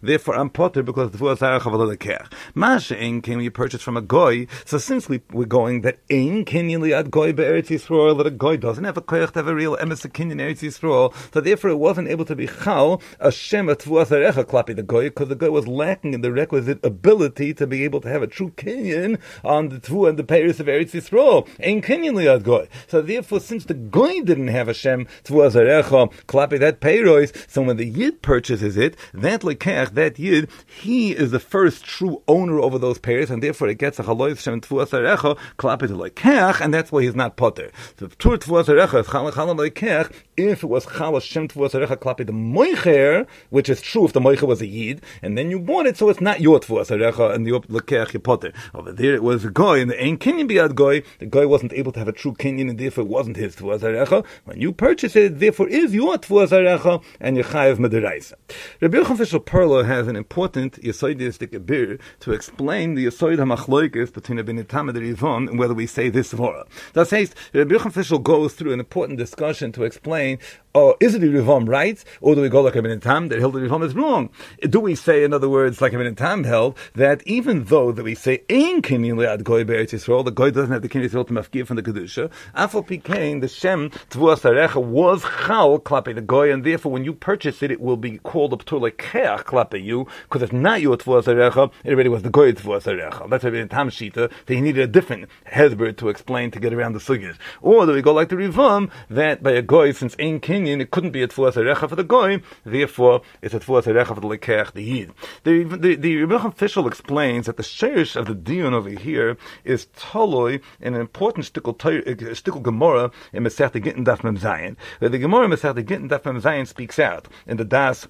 therefore I'm potter because Tvuas Harecha v'lo lekech. Masha ein can we purchase from a goy? So since we're going that ein kinyan liad goy be'eretz Yisrael, that a goy doesn't have a koyach to have a real emes kinyan Eretz Yisrael, so therefore it wasn't able to be chal a shem at Tvuas Harecha klapi the goy, because the goy was lacking in the requisite ability to be able to have a true kinyan on the Tvu and the Peiros of Eretz Yisrael. Ein kinyan liad goy. So therefore, since the goy didn't have a shem Tvuas Harecha klapi that Peiros, so when the yid purchases it, that lekech, that yid, he is the first true owner over those Peiros, and therefore it gets a chalois shem Tvuas Harecha klapi the lekech, and that's why he's not potter. So tur Tvuas Harecha is chal lekech if it was chal shem Tvuas Harecha klapi the moicher, which is true if the moicher was a yid, and then you bought it, so it's not your Tvuas Harecha and your lekech your potter. Over there it was a goy, and the ein kinyan biad goy, the goy wasn't able to have a true kinyan, and therefore it wasn't his Tvuas Harecha. When you purchase it, therefore is your Tvuas Harecha, and your chayav mederaisa. Rabbi Yochanan Fischel Perla has an important yesodistic abir to explain the yesod hamachloikis between the bin tam and the rivom, and whether we say this svara. That says Rabbi Yochanan Fischel goes through an important discussion to explain, is it a rivom right, or do we go like a bin tam that held the rivom is wrong? Do we say, in other words, like a bin tam held, that even though that we say ein kinyan le'ad goy be'eretz Yisrael, the goy doesn't have the kinyan Yisrael to mafkir from the kedusha, afal pikein the shem Tvuas Harecha was chal klape the goy, and therefore when you purchase it, it will be called up to lekech klape you, because it's not your Tvuas Harecha, it already was the goy Tvuas Harecha. That's a bin tam shita that he needed a different hezber to explain to get around the sugyas. Or do we go like the rivam that by a goy, since ein kinyan, it couldn't be a Tvuas Harecha for the goy, therefore it's a Tvuas Harecha for the lekech the yid. The Rebbe Fischel explains that the sherish of the dion over here is toloi in an important stickel Gemara in Masechta Gittin Daf Mem Zayin. The Gemara in Masechta Gittin Daf Mem Zayin speaks out in the Das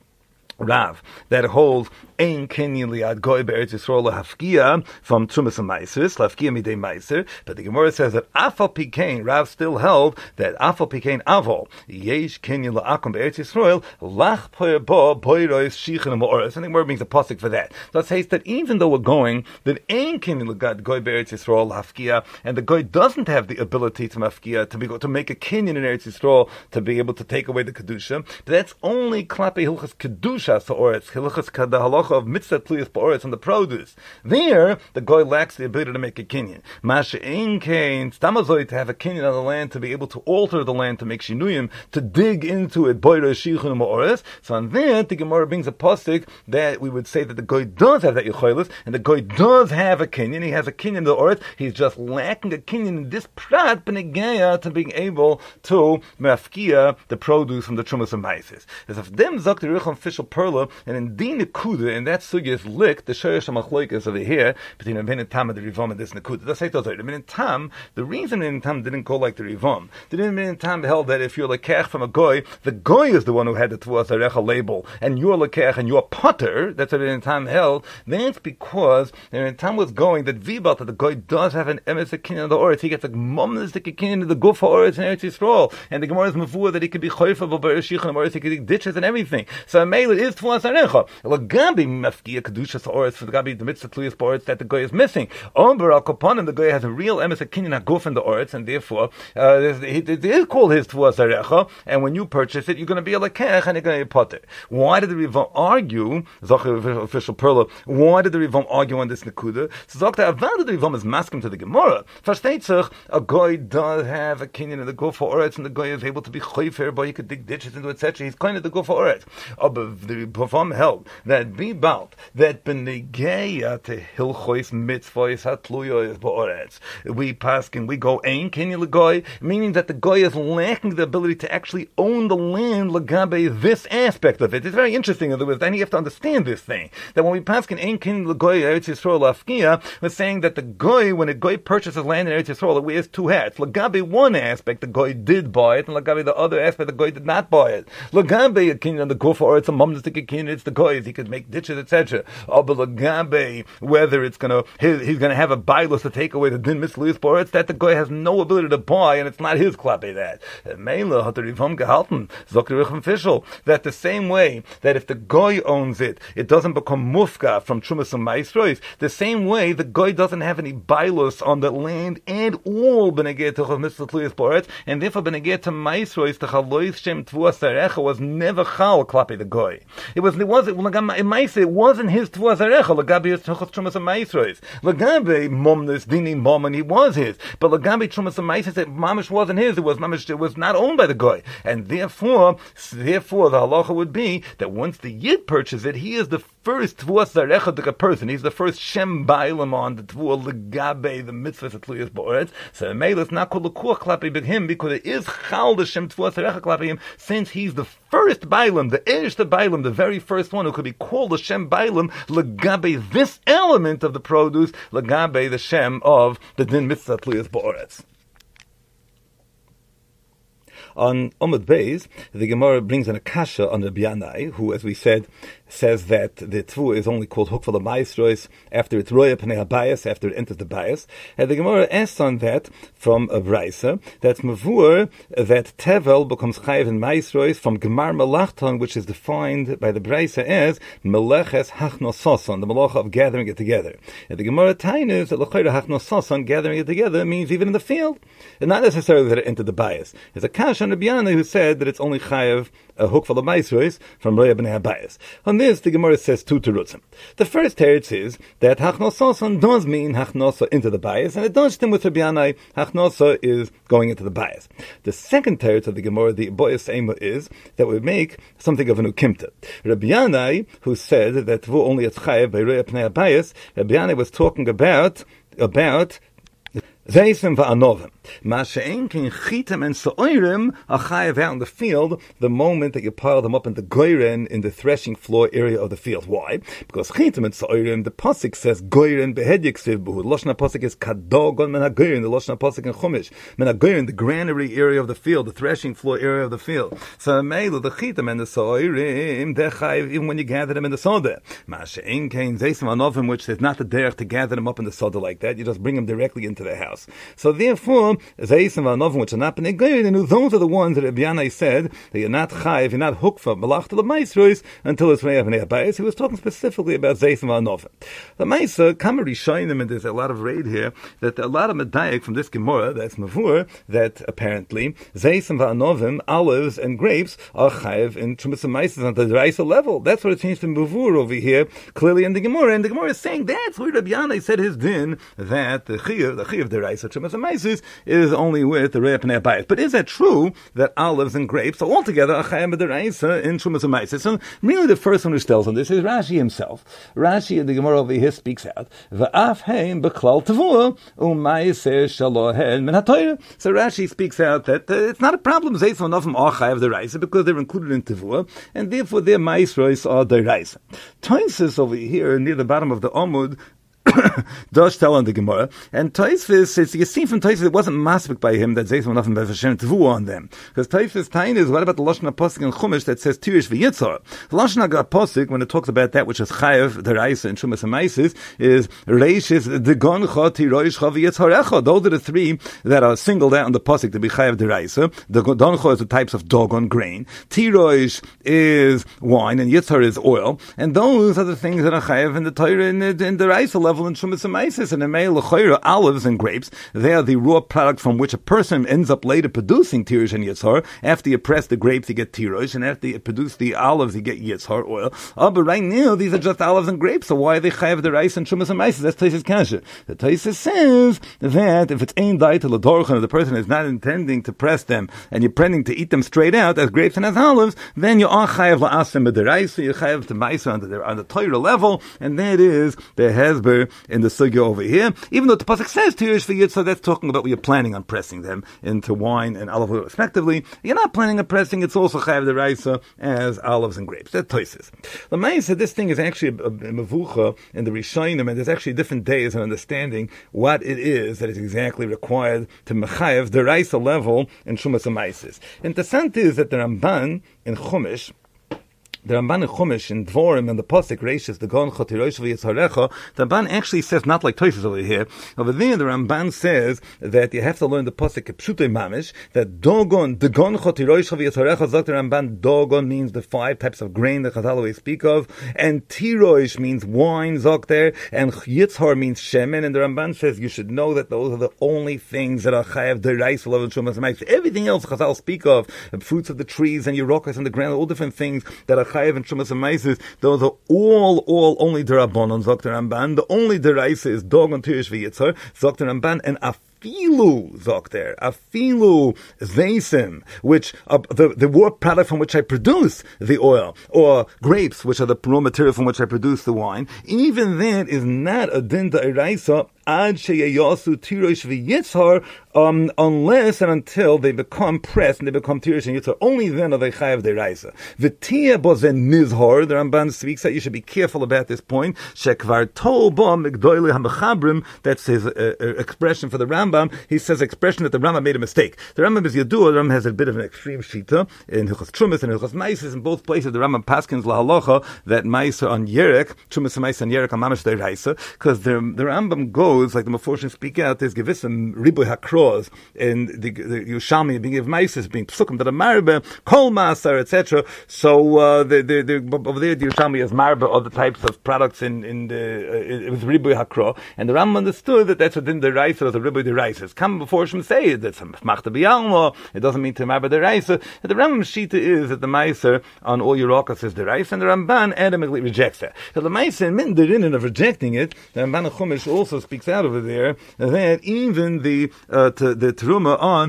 Rav that holds ein kinyan liad goy be'eretz Yisrael lahafkia from Trumas and Meiser, lahafkia midei Meiser. But the Gemara says that afal pikein, Rav still held that afal pikein avol yesh kinyan la'akum be'eretz Yisrael lach poyer bo boirois shichin ma'oros. I think Gemara brings a pasuk for that. So it says that even though we're going that ein kinyan liad goy be'eretz Yisrael lahafkia, and the goy doesn't have the ability to mafkia to make a kinyan in Eretz Yisrael to be able to take away the kedusha, but that's only klape hilchas kedusha. Or it's hilchas the halacha of mitzvah tluyas ba'oretz on the produce. There, the goy lacks the ability to make a kinyan. Masha ein kain stamazoi to have a kinyan on the land, to be able to alter the land, to make shinuyim, to dig into it. Boira shichun ba'oretz. So on that, the Gemara brings a pasuk that we would say that the goy does have that yecholos, and the goy does have a kinyan. He has a kinyan in the oretz. He's just lacking a kinyan in this prat b'negeya to being able to mafkia the produce from the trumas and maises. As if them zok the Yochanan Fischel Perla, and in Din Nekuda, and that sugya is licked, the Sherish HaMachloikas over here, between the Bin Tam and the Rivom and this Nekuda. That's like those. The Bin Tam, the reason Bin Tam didn't go like the Rivom, the Bin Tam held that if you're lekech from a goy, the goy is the one who had the Tvuas Harecha label, and you're lekech and you're potter, that's what Bin Tam held. That's because the Bin Tam was going that Vibal, that the goy does have an emes kinyan of the Oretz, he gets a momnistic kinyan of the Gufa Oretz and Eretz Yisrael, and the Gemara is mavur that he could be choifa b'bereshich and Oretz, he could dig ditches and everything. So a male is Tvuas Harecha. Lagabi mafkia kedusha oretz for the gabi the mitzvah tluyas oretz that the goy is missing. Omber al kopanim, the goy has a real emes kinyan haguf in the oretz, and therefore it is called his Tvuas Harecha. And when you purchase it, you're going to be a lekech and you're going to be potter. Why did the Rivam argue? Zocher official Perla. Why did the Rivam argue on this nekuda? So Zokta Avad the Rivam is masking to the Gemara. Versteht a goy does have a kinyan in the guf oretz, and the goy is able to be choifer, but he could dig ditches into etc. He's kind of the guf oretz. The Rivam held that be balt that benegeya to hilchois mitzvahs hatluyos ba'oretz. We paskin, we go ein kinyan legoy, meaning that the goy is lacking the ability to actually own the land legabe this aspect of it. It's very interesting. In other words, then you have to understand this thing that when we paskin ein kinyan legoy Eretz Yisrael lafkia, we're saying that the goy, when a goy purchases land in Eretz Yisrael, it wears two hats. Legabe one aspect, the goy did buy it, and legabe the other aspect, the goy did not buy it. Legabe a kinyan the guf or it's a momnistic kinyan, it's the goy. He could make ditches, etc. Whether it's he's gonna have a bailus to take away the din mitzvahs, or it's that the guy has no ability to buy, and it's not his klape that. Meila hat the Rivam gehalten, sagt der Yochanan Fischel, that the same way that if the guy owns it, it doesn't become mufka from trumas and maisrois. The same way the guy doesn't have any bailus on the land and all beneged to mitzvahs poretz, and therefore beneged to maisrois the chalois shem tvuas harecha was never chal klape the guy. It wasn't his Tvuas Arecha, Lagabi his Trumas Maisrois. Lagabi Momnus Dini Mom, and he was his. But Lagabi Trumas Maisrois, Mamish wasn't his, it was not owned by the Goy. And therefore the halacha would be that once the Yid purchases it, he is the first Tvuas Arecha person. He's the first Shem Bailam on the Tvuah Lagabe, the mitzvah Tluyas Ba'oretz. So Mele is not called L'kuach Klapi B'him, because it is Chal the Shem Tvuas Arecha Klapi him, since he's the first Bailam, the Erishta Bailam, the very first one who could be called the Shem Bailam, Lagabe, this element of the produce, Lagabe, the Shem of the Din Mitzvah Tluyas Ba'oretz. On Omid Beis, the Gemara brings an Akasha on Rabbi Yanai, who, as we said, says that the Tvu is only called Hukva L'Maisrois after it's Roya Pnei HaBayis, after it enters the Bayis. And the Gemara asks on that from a Braisa, that's Mavur, that Tevel becomes Chayiv in Maisrois from Gemar Melachton, which is defined by the Braisa as Meleches Hachnososon, the Melacha of gathering it together. And the Gemara Tainus, that L'chayra Hachnososon, gathering it together, means even in the field, and not necessarily that it entered the Bayis. There's a Kash on Rabbi Yanai who said that it's only Chayiv a Hukva L'Maisrois from Roya B'nei HaBayis. On this, the Gemara says two terutzim. The first teretz is that Hachnososon does mean Hachnosa into the Bayis, and it does stem with Rabbi Yanai, Hachnosa is going into the Bayis. The second teretz of the Gemara, the Boyas Ema, is that we make something of an ukimta. Rabbi Yanai, who said that Tvu only is Chayev by Roya Pnei HaBayis, Rabbi Yanai was talking about Zeisim va'anovim. Masha'en kin chitem and so'oirim are chayav out in the field the moment that you pile them up in the goyren, in the threshing floor area of the field. Why? Because chitem and so'oirim, the pasuk says goyren behedzik sivbuhu. The Lashon HaPasuk is kadogon men hagoyren, the Lashon HaPasuk in Chumash. Men hagoyren, the granary area of the field, the threshing floor area of the field. So meilu, the chitem and the so'oirim, they're chayav even when you gather them in the soda. Masha'en kin zeisim va'anovim, which is not the derech to gather them up in the soda like that. You just bring them directly into the house. So therefore, Zeisim v'anovim, which are not b'nei goyim, and those are the ones that Rabbi Yanai said that you're not chayiv, you're not hukva malachta l'maisrois until it's Roya B'nei HaBayis. He was talking specifically about Zeisim v'anovim. The Maisa, Kamari Shainim, and there's a lot of raid here, that a lot of medayik from this Gemara, that's Mavur, that apparently Zeisim v'anovim, olives and grapes, are chayiv in Trumas Maisis on the Raisa level. That's what it changed to Mavur over here, clearly in the Gemara. And the Gemara is saying that's where Rabbi Yanai said his din, that the Chiyav the Raisa Trumas Maisis is only with the Roya Pnei HaBayis. But is that true that olives and grapes are altogether a Chayav B'Deraisa in Trumas Maisis? So really the first one who tells on this is Rashi himself. Rashi in the Gemara over here speaks out, V'af heim b'klal tavua u'maiser shalohen min ha'toyre. So Rashi speaks out that it's not a problem Zeis of them are Chayav B'Deraisa because they're included in tavua, and therefore their maisros are Deraisa. Toinses over here near the bottom of the Amud does tell on the Gemara, and Taisvis, you see from Taisvis, it wasn't maspik by him that Zeis Manafim B'Hashem Tvu on them. Because Taisvis Tain is, what about the Lashon HaPasuk in Chumash that says Tirish v'Yitzhar? The Lashon HaPasuk, when it talks about that which is Chayev, Deraisa, and Trumas Maisis, is Reishis, Degoncha, Tiroishcha, v'Yitzharecha. Those are the three that are singled out on the Pasuk to be Chayev Deraisa. The Doncha is the types of dogon grain. Tiroish is wine, and Yitzhar is oil. And those are the things that are Chayev in the Torah in the Deraisa level in Trumas Maisis, and in Me'el olives and grapes, they are the raw product from which a person ends up later producing Tirosh and Yitzhar. After you press the grapes, you get Tirosh, and after you produce the olives, you get Yitzhar oil. Oh, but right now, these are just olives and grapes, so why are they chayav the rice and Trumas Maisis? That's Taisus Kasha. The Taisus says that if it's ein dai to l'dorchan, and the person is not intending to press them, and you're intending to eat them straight out as grapes and as olives, then you are chayav la'asim b'deraisa, you're chayav to ma'isa on the Torah level, and that is the hezber in the sugya over here. Even though the pasuk says Tirish v'Yitzhar, that's talking about when you're planning on pressing them into wine and olive oil respectively. You're not planning on pressing, it's also chayav deraisa as olives and grapes. That's Toises. The Mayin said this thing is actually a mevucha in the Rishonim, and there's actually different days of understanding what it is that is exactly required to mechayev deraisa level in Trumas Maisis. Interessant is that the Ramban in Chumash, the Ramban in Chumash in Dvorim and the Pasuk Reishis the Gon Chotirosh v'Yitzharecha, the Ramban actually says not like Toises over here. Over there, the Ramban says that you have to learn the Pasuk Pshutei Mamish, that Dogon, the Gon Chotirosh v'Yitzharecha, Zok the Ramban, Dogon means the 5 types of grain that Chazal always speak of, and Tirosh means wine, Zok there, and Yitzhar means Shemen, and the Ramban says you should know that those are the only things that are Chayav Deraisa level in Trumas Maisis. Everything else Chazal speak of, fruits of the trees and Yerokas and the ground, all different things that are chayev and Trumas and Maises, those are all only Derabanan, Zok the Ramban. The only Deraisa is Dog on Tirish V'Yitzhar, Zok the Ramban, and Afilu, Zok there, Afilu Zaysim, which the raw product from which I produce the oil, or grapes, which are the raw material from which I produce the wine, even that is not a din da'iraisa ad sheyayasu tirosh v'yitzhar, unless and until they become pressed and they become tirosh and yitzhar. Only then are they chayav da'iraisa. V'tia bozen nizhar, the Ramban speaks that you should be careful about this point. Shekvar tol ba migdoyle hamechabrim, that's his expression for the Rambam. He says expression that the Rambam made a mistake. The Rambam is Yadua, the Rambam has a bit of an extreme shita in Hilchos Trumas and Hilchos Maises. In both places, the Rambam paskins lahalacha that Maiser on Yerek, Trumas and Maiser on Yerek on Mamash Deiraisa, because the Rambam goes, like the Meforshim speak out, there's Gevissim Riboy Hakros, and the Yerushalmi being of Maises, being Psukim that are Marbe, Kol Masar, etc. So, over there, the Yerushalmi has Marbe, other types of products with Riboy Hakro, and the Rambam understood that that's within the Raisa, or the Riboy the Raisa. Come before Shem say it, that's Machta B'Yalma, it doesn't mean to Marbe the Raisa. The Rambam Shita is that the Maiser on all Yerokas is the Raisa, and the Ramban adamantly rejects that. So the Maiser, in the Rinnin of rejecting it, the Ramban Chumash also speaks out over there that even the Teruma on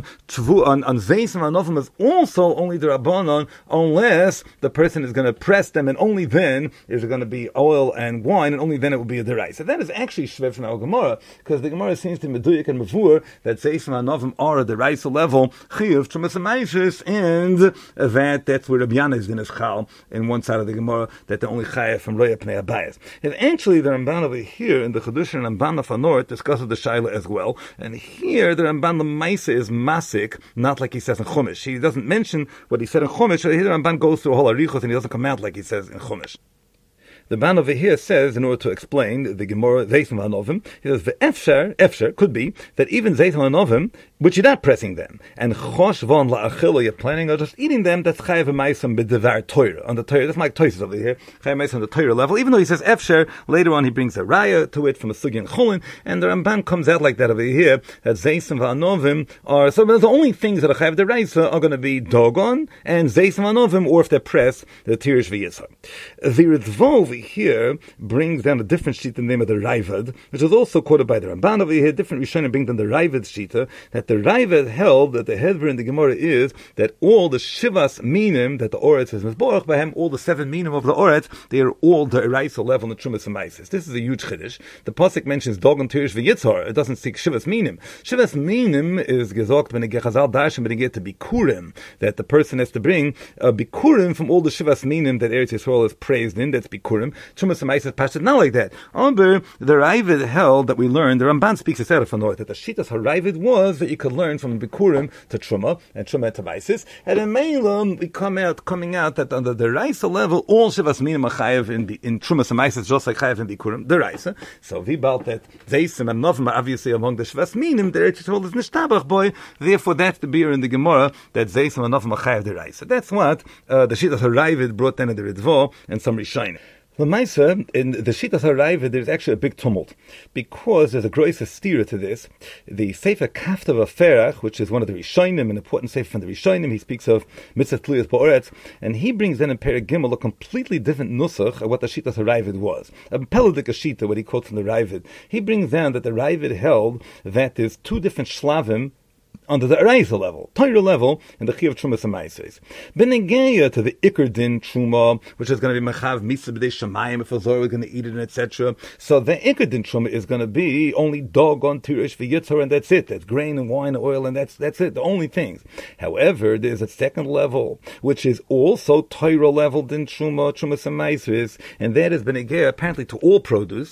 Zeisim Anovim is also only the Rabbanon, unless the person is going to press them, and only then is it going to be oil and wine, and only then it will be a Deraisa. That is actually Shvev from our Gemara, because the Gemara seems to Meduyik and Mavur that Zeisim Anovim are at the Deraisa level, Chiyuv, Trumas and Maises, and that's where Rabbi Yana is in his chal in one side of the Gemara, that the only chayav from Roya Pnei Abayas. And actually the Ramban over here in the Chedush and Ramban of Anor discusses the Shaila as well. And here the Ramban Lemaisa is masik, not like he says in Chumash. He doesn't mention what he said in Chumash. Here the Ramban goes through a whole arichos and he doesn't come out like he says in Chumash. The Ban over here says, in order to explain the Gemara Zeitim Hanovim, he says, Efsher could be that even Zeitim Hanovim, which you're not pressing them, and Chosh Von La'achila, you're planning on just eating them, that's Chayav Maisam B'Devar Torah. On the Torah, that's Mike Toysis over here, Chayav Maisam on the Torah level, even though he says Efsher, later on he brings a raya to it from a Sugi and Chulin, and the Ramban comes out like that over here, that Zeitim Hanovim are, so the only things that are Chayav Deraisa are going to be Dogon, and Zeitim Hanovim, or if they're pressed, the Tirish V'Yitzhar. The Ritvo here brings down a different sheet in the name of the Raivad, which is also quoted by the Ramban over here. Different Rishonim bring down the Raivad shita, that the Raivad held that the Hedver in the Gemara is that all the Shivas Minim that the Oretz is Mizborach by him, all the 7 Minim of the Oretz, they are all the Eraisa level in the Trumas and Maises. This is a huge Chiddush. The Pasuk mentions Dog and Tirish V'Yitzhar. It doesn't speak Shivas Minim. Shivas Minim is gesagt when it Gechazal Dashim, when it get to Bikurim, that the person has to bring Bikurim from all the Shivas Minim that Eretz Yisrael is praised in. That's Bikurim. Trumas and Maises passed it not like that. Aber the Raivid held that we learned, the Ramban speaks this out of North, that the Shitas HaRaivid was that you could learn from Bikurim to Truma, and Truma to Maises, and in Meilam, we coming out that under the Raisa level, all Shivas Minim are Chayav in Trumas and Maises, just like Chayav in Bikurim, the Raisa. So we about that Zeisim and Novim are obviously among the Shivas Minim, the Eretz Yisrael is Nishtabach boy, therefore that's the beer in the Gemara, that Zeisim and Novim are Chayav the Raisa. That's what the Shitas HaRaivid brought down in the Ritvo, and some Rishonim. L'maisa, in the Shitas HaRaivid, there's actually a big tumult, because there's a gross steer to this. The Sefer Kafta V'Ferach, which is one of the Rishonim, an important Sefer from the Rishonim, he speaks of Mitzvah Tluyas Ba'oretz, and he brings in Perek Gimel a completely different nusach of what the Shitas HaRaivid was. A Peladik Ashita, what he quotes from the Raivid. He brings down that the Raivid held that there's 2 different shlavim under the Araisa level, Torah level, and the Chiyuv Trumas and Maises. Benegeya to the Iker Din Truma, which is going to be Mechav Misa B'dei Shamayim, if a Zohar is going to eat it, etc. So the Iker Din Truma is going to be only Dogon, Tirish, V'Yitzhar, and that's it. That's grain and wine and oil, and that's it, the only things. However, there's a second level, which is also Torah level Din Truma, Trumas and Maises, and that is Benegeya apparently to all produce,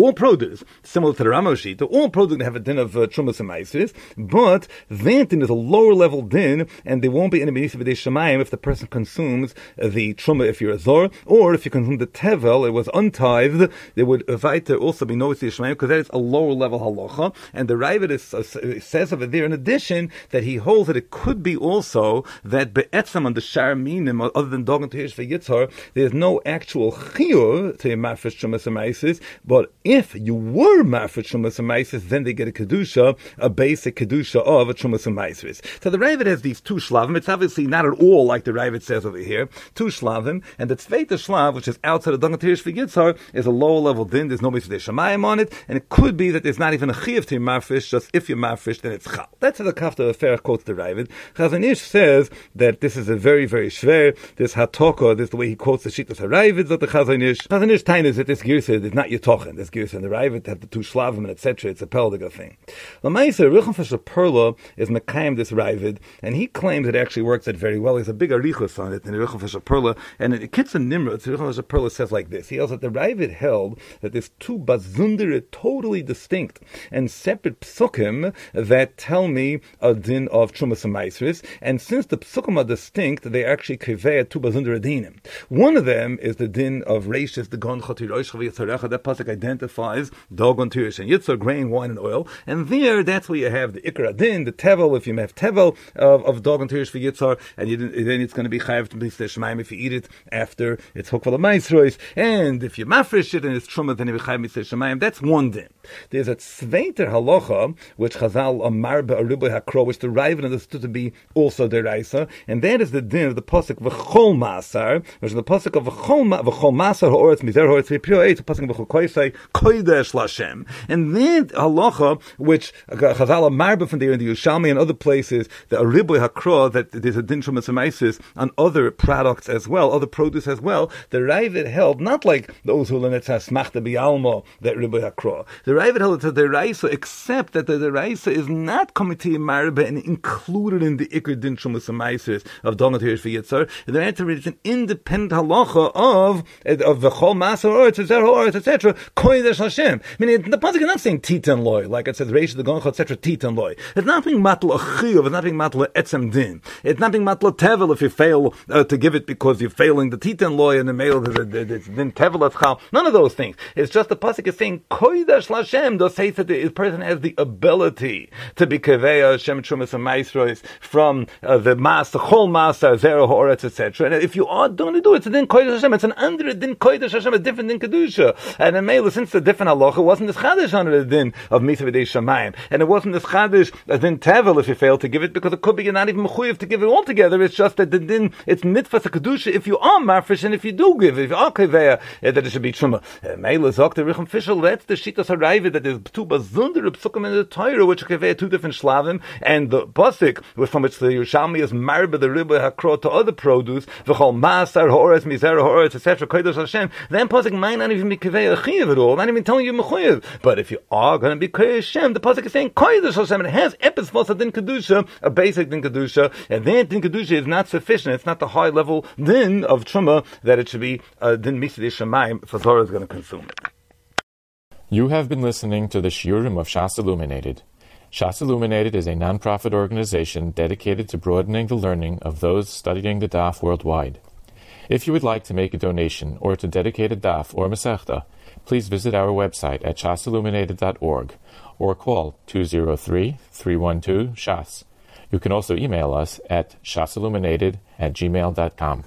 similar to the Ramoshi, to all produce to have a din of Trumas and Maises, but that din is a lower level din, and there won't be any Benisa B'dei Shamayim if the person consumes the Truma if you're a Zor, or if you consume the Tevel, it was untithed, there would also be no Benisa Shamayim, because that is a lower level halacha, and the Raivid says over there in addition that he holds that it could be also that Be'etzam on the Shar Minim, other than Dog and Tirish V'Yitzhar, there's no actual chiyur to Mafresh Trumas and Maises, but if you were Mafresh Trumas and Maises, then they get a Kedusha, a basic Kedusha of a Trumas Trumas and Maasros. So the Ravid has these two shlavim. It's obviously not at all like the Ravid says over here. Two shlavim, and the Tzveita shlav, which is outside of Dangatirish for Yitzhar, is a lower level din. There's no Mitzvah Shamayim on it, and it could be that there's not even a chiyuv to marfish. Just if you marfish, then it's chal. That's how the Kafta affair quotes the Ravid. Chazon Ish says that this is a very, very shver. This hatoko, this is the way he quotes the Shittas HaRavid, that the Chazon Ish. Chazon Ish tain is that this girsa is not Yitochen. This girsa and the Ravid have the two shlavim and etc. It's a peldiga thing. Lamaisa Rucham Fisher Perla is mekayim this Ravid, and he claims it actually works it very well. There's a big arichos on it in Rucham Fisher Perla, and in Kitzur Nimrod, Rucham Fisher Perla says like this. He holds that the Ravid held that there's two bazundere, totally distinct and separate psukim that tell me a din of Trumas and Maasros, and since the psukim are distinct, they actually kivea two bazundere dinim. One of them is the din of Reishis, the Gon Chotirosh Chaviyatzarecha. That pasuk identifies Dogon Tirish and Yitzhar, grain, wine, and oil, and there, that's where you have the Ikra din, the tevel. If you have tevel of Dogon Tirish for Yitzhar, and then it's going to be chayav to be Shemaim if you eat it after it's hukval Maasros, and if you mafresh it and it's truma, then you chayav mitzvah Shemaim. That's one din. There's a tzveiter halacha which Chazal amar be'ariboy hakro, which the Ravid understood to be also deraisa, and that is the din of the pasuk v'chol masar, which is the pasuk of v'chol masar ha'oretz mizer ha'oretz v'prio eitz, the pasuk v'chol koisei kodesh l'Hashem, and then halacha which Chazal amar from there in the Yerushalmi and other places, the ariboy hakro, that there's a din Trumas and Maasros on other products as well, other produce as well. The Ravid held not like those who learn it's smachta bialmo that riboy hakro. The Ravid held it's a deraisa, except that the deraisa is not committee marbe and included in the ikr din Trumas and Maasros of Dogat for Yitzhar. The answer is an independent halacha of the chol masar or it's etc. Kodesh Hashem. Meaning the pasuk is not saying titan loy like it says reish the goncha etc. titan loy. It's not being matl a chiyuv. It's not being matl etzem din. It's not being matl tevel if you fail to give it because you're failing the titan loy and the male then tevel of chal. None of those things. It's just the pasuk is saying kodesh Hashem. Does say that the person has the ability to be kaveya Hashem Trumas and Maasros from the mas, the chol masa, zero ha'oretz, etc. And if you are going to do it, it's a din kodesh Hashem. It's an under din kodesh Hashem, a different din kedusha. And the male, since the different halacha, it wasn't this chadish under the din of mitzvah v'dei shamayim, and it wasn't this chadish din tevel if you fail to give it, because it could be you're not even mechuyev to give it altogether. It's just that the din it's nitfas a kedusha if you are mafresh, and if you do give it, if you are kaveya, that it should be truma. Mele zok the Rucham Fisher. That's the shittas harayvid that there's two bazunder psukim in the Torah which kaveya two different shlavim, and the pasuk from which the Yerushalmi is marba the riboy hakro to other produce v'chol masar ha'oretz mizer ha'oretz etc. kodesh Hashem. Then pasuk might not even be kaveya chiyav at all, not even telling you mechuyev. But if you are going to be kodesh Hashem, the pasuk is saying kodesh Hashem, and it has episvos din kedusha, a basic din kedusha, and then din kedusha is not sufficient. It's not the high level din of truma that it should be din mitzvah shamayim if the Torah is going to consume it. You have been listening to the Shiurim of Shas Illuminated. Shas Illuminated is a non-profit organization dedicated to broadening the learning of those studying the Daf worldwide. If you would like to make a donation or to dedicate a Daf or Masechta, please visit our website at shasilluminated.org or call 203-312-SHAS. You can also email us at shasilluminated@gmail.com.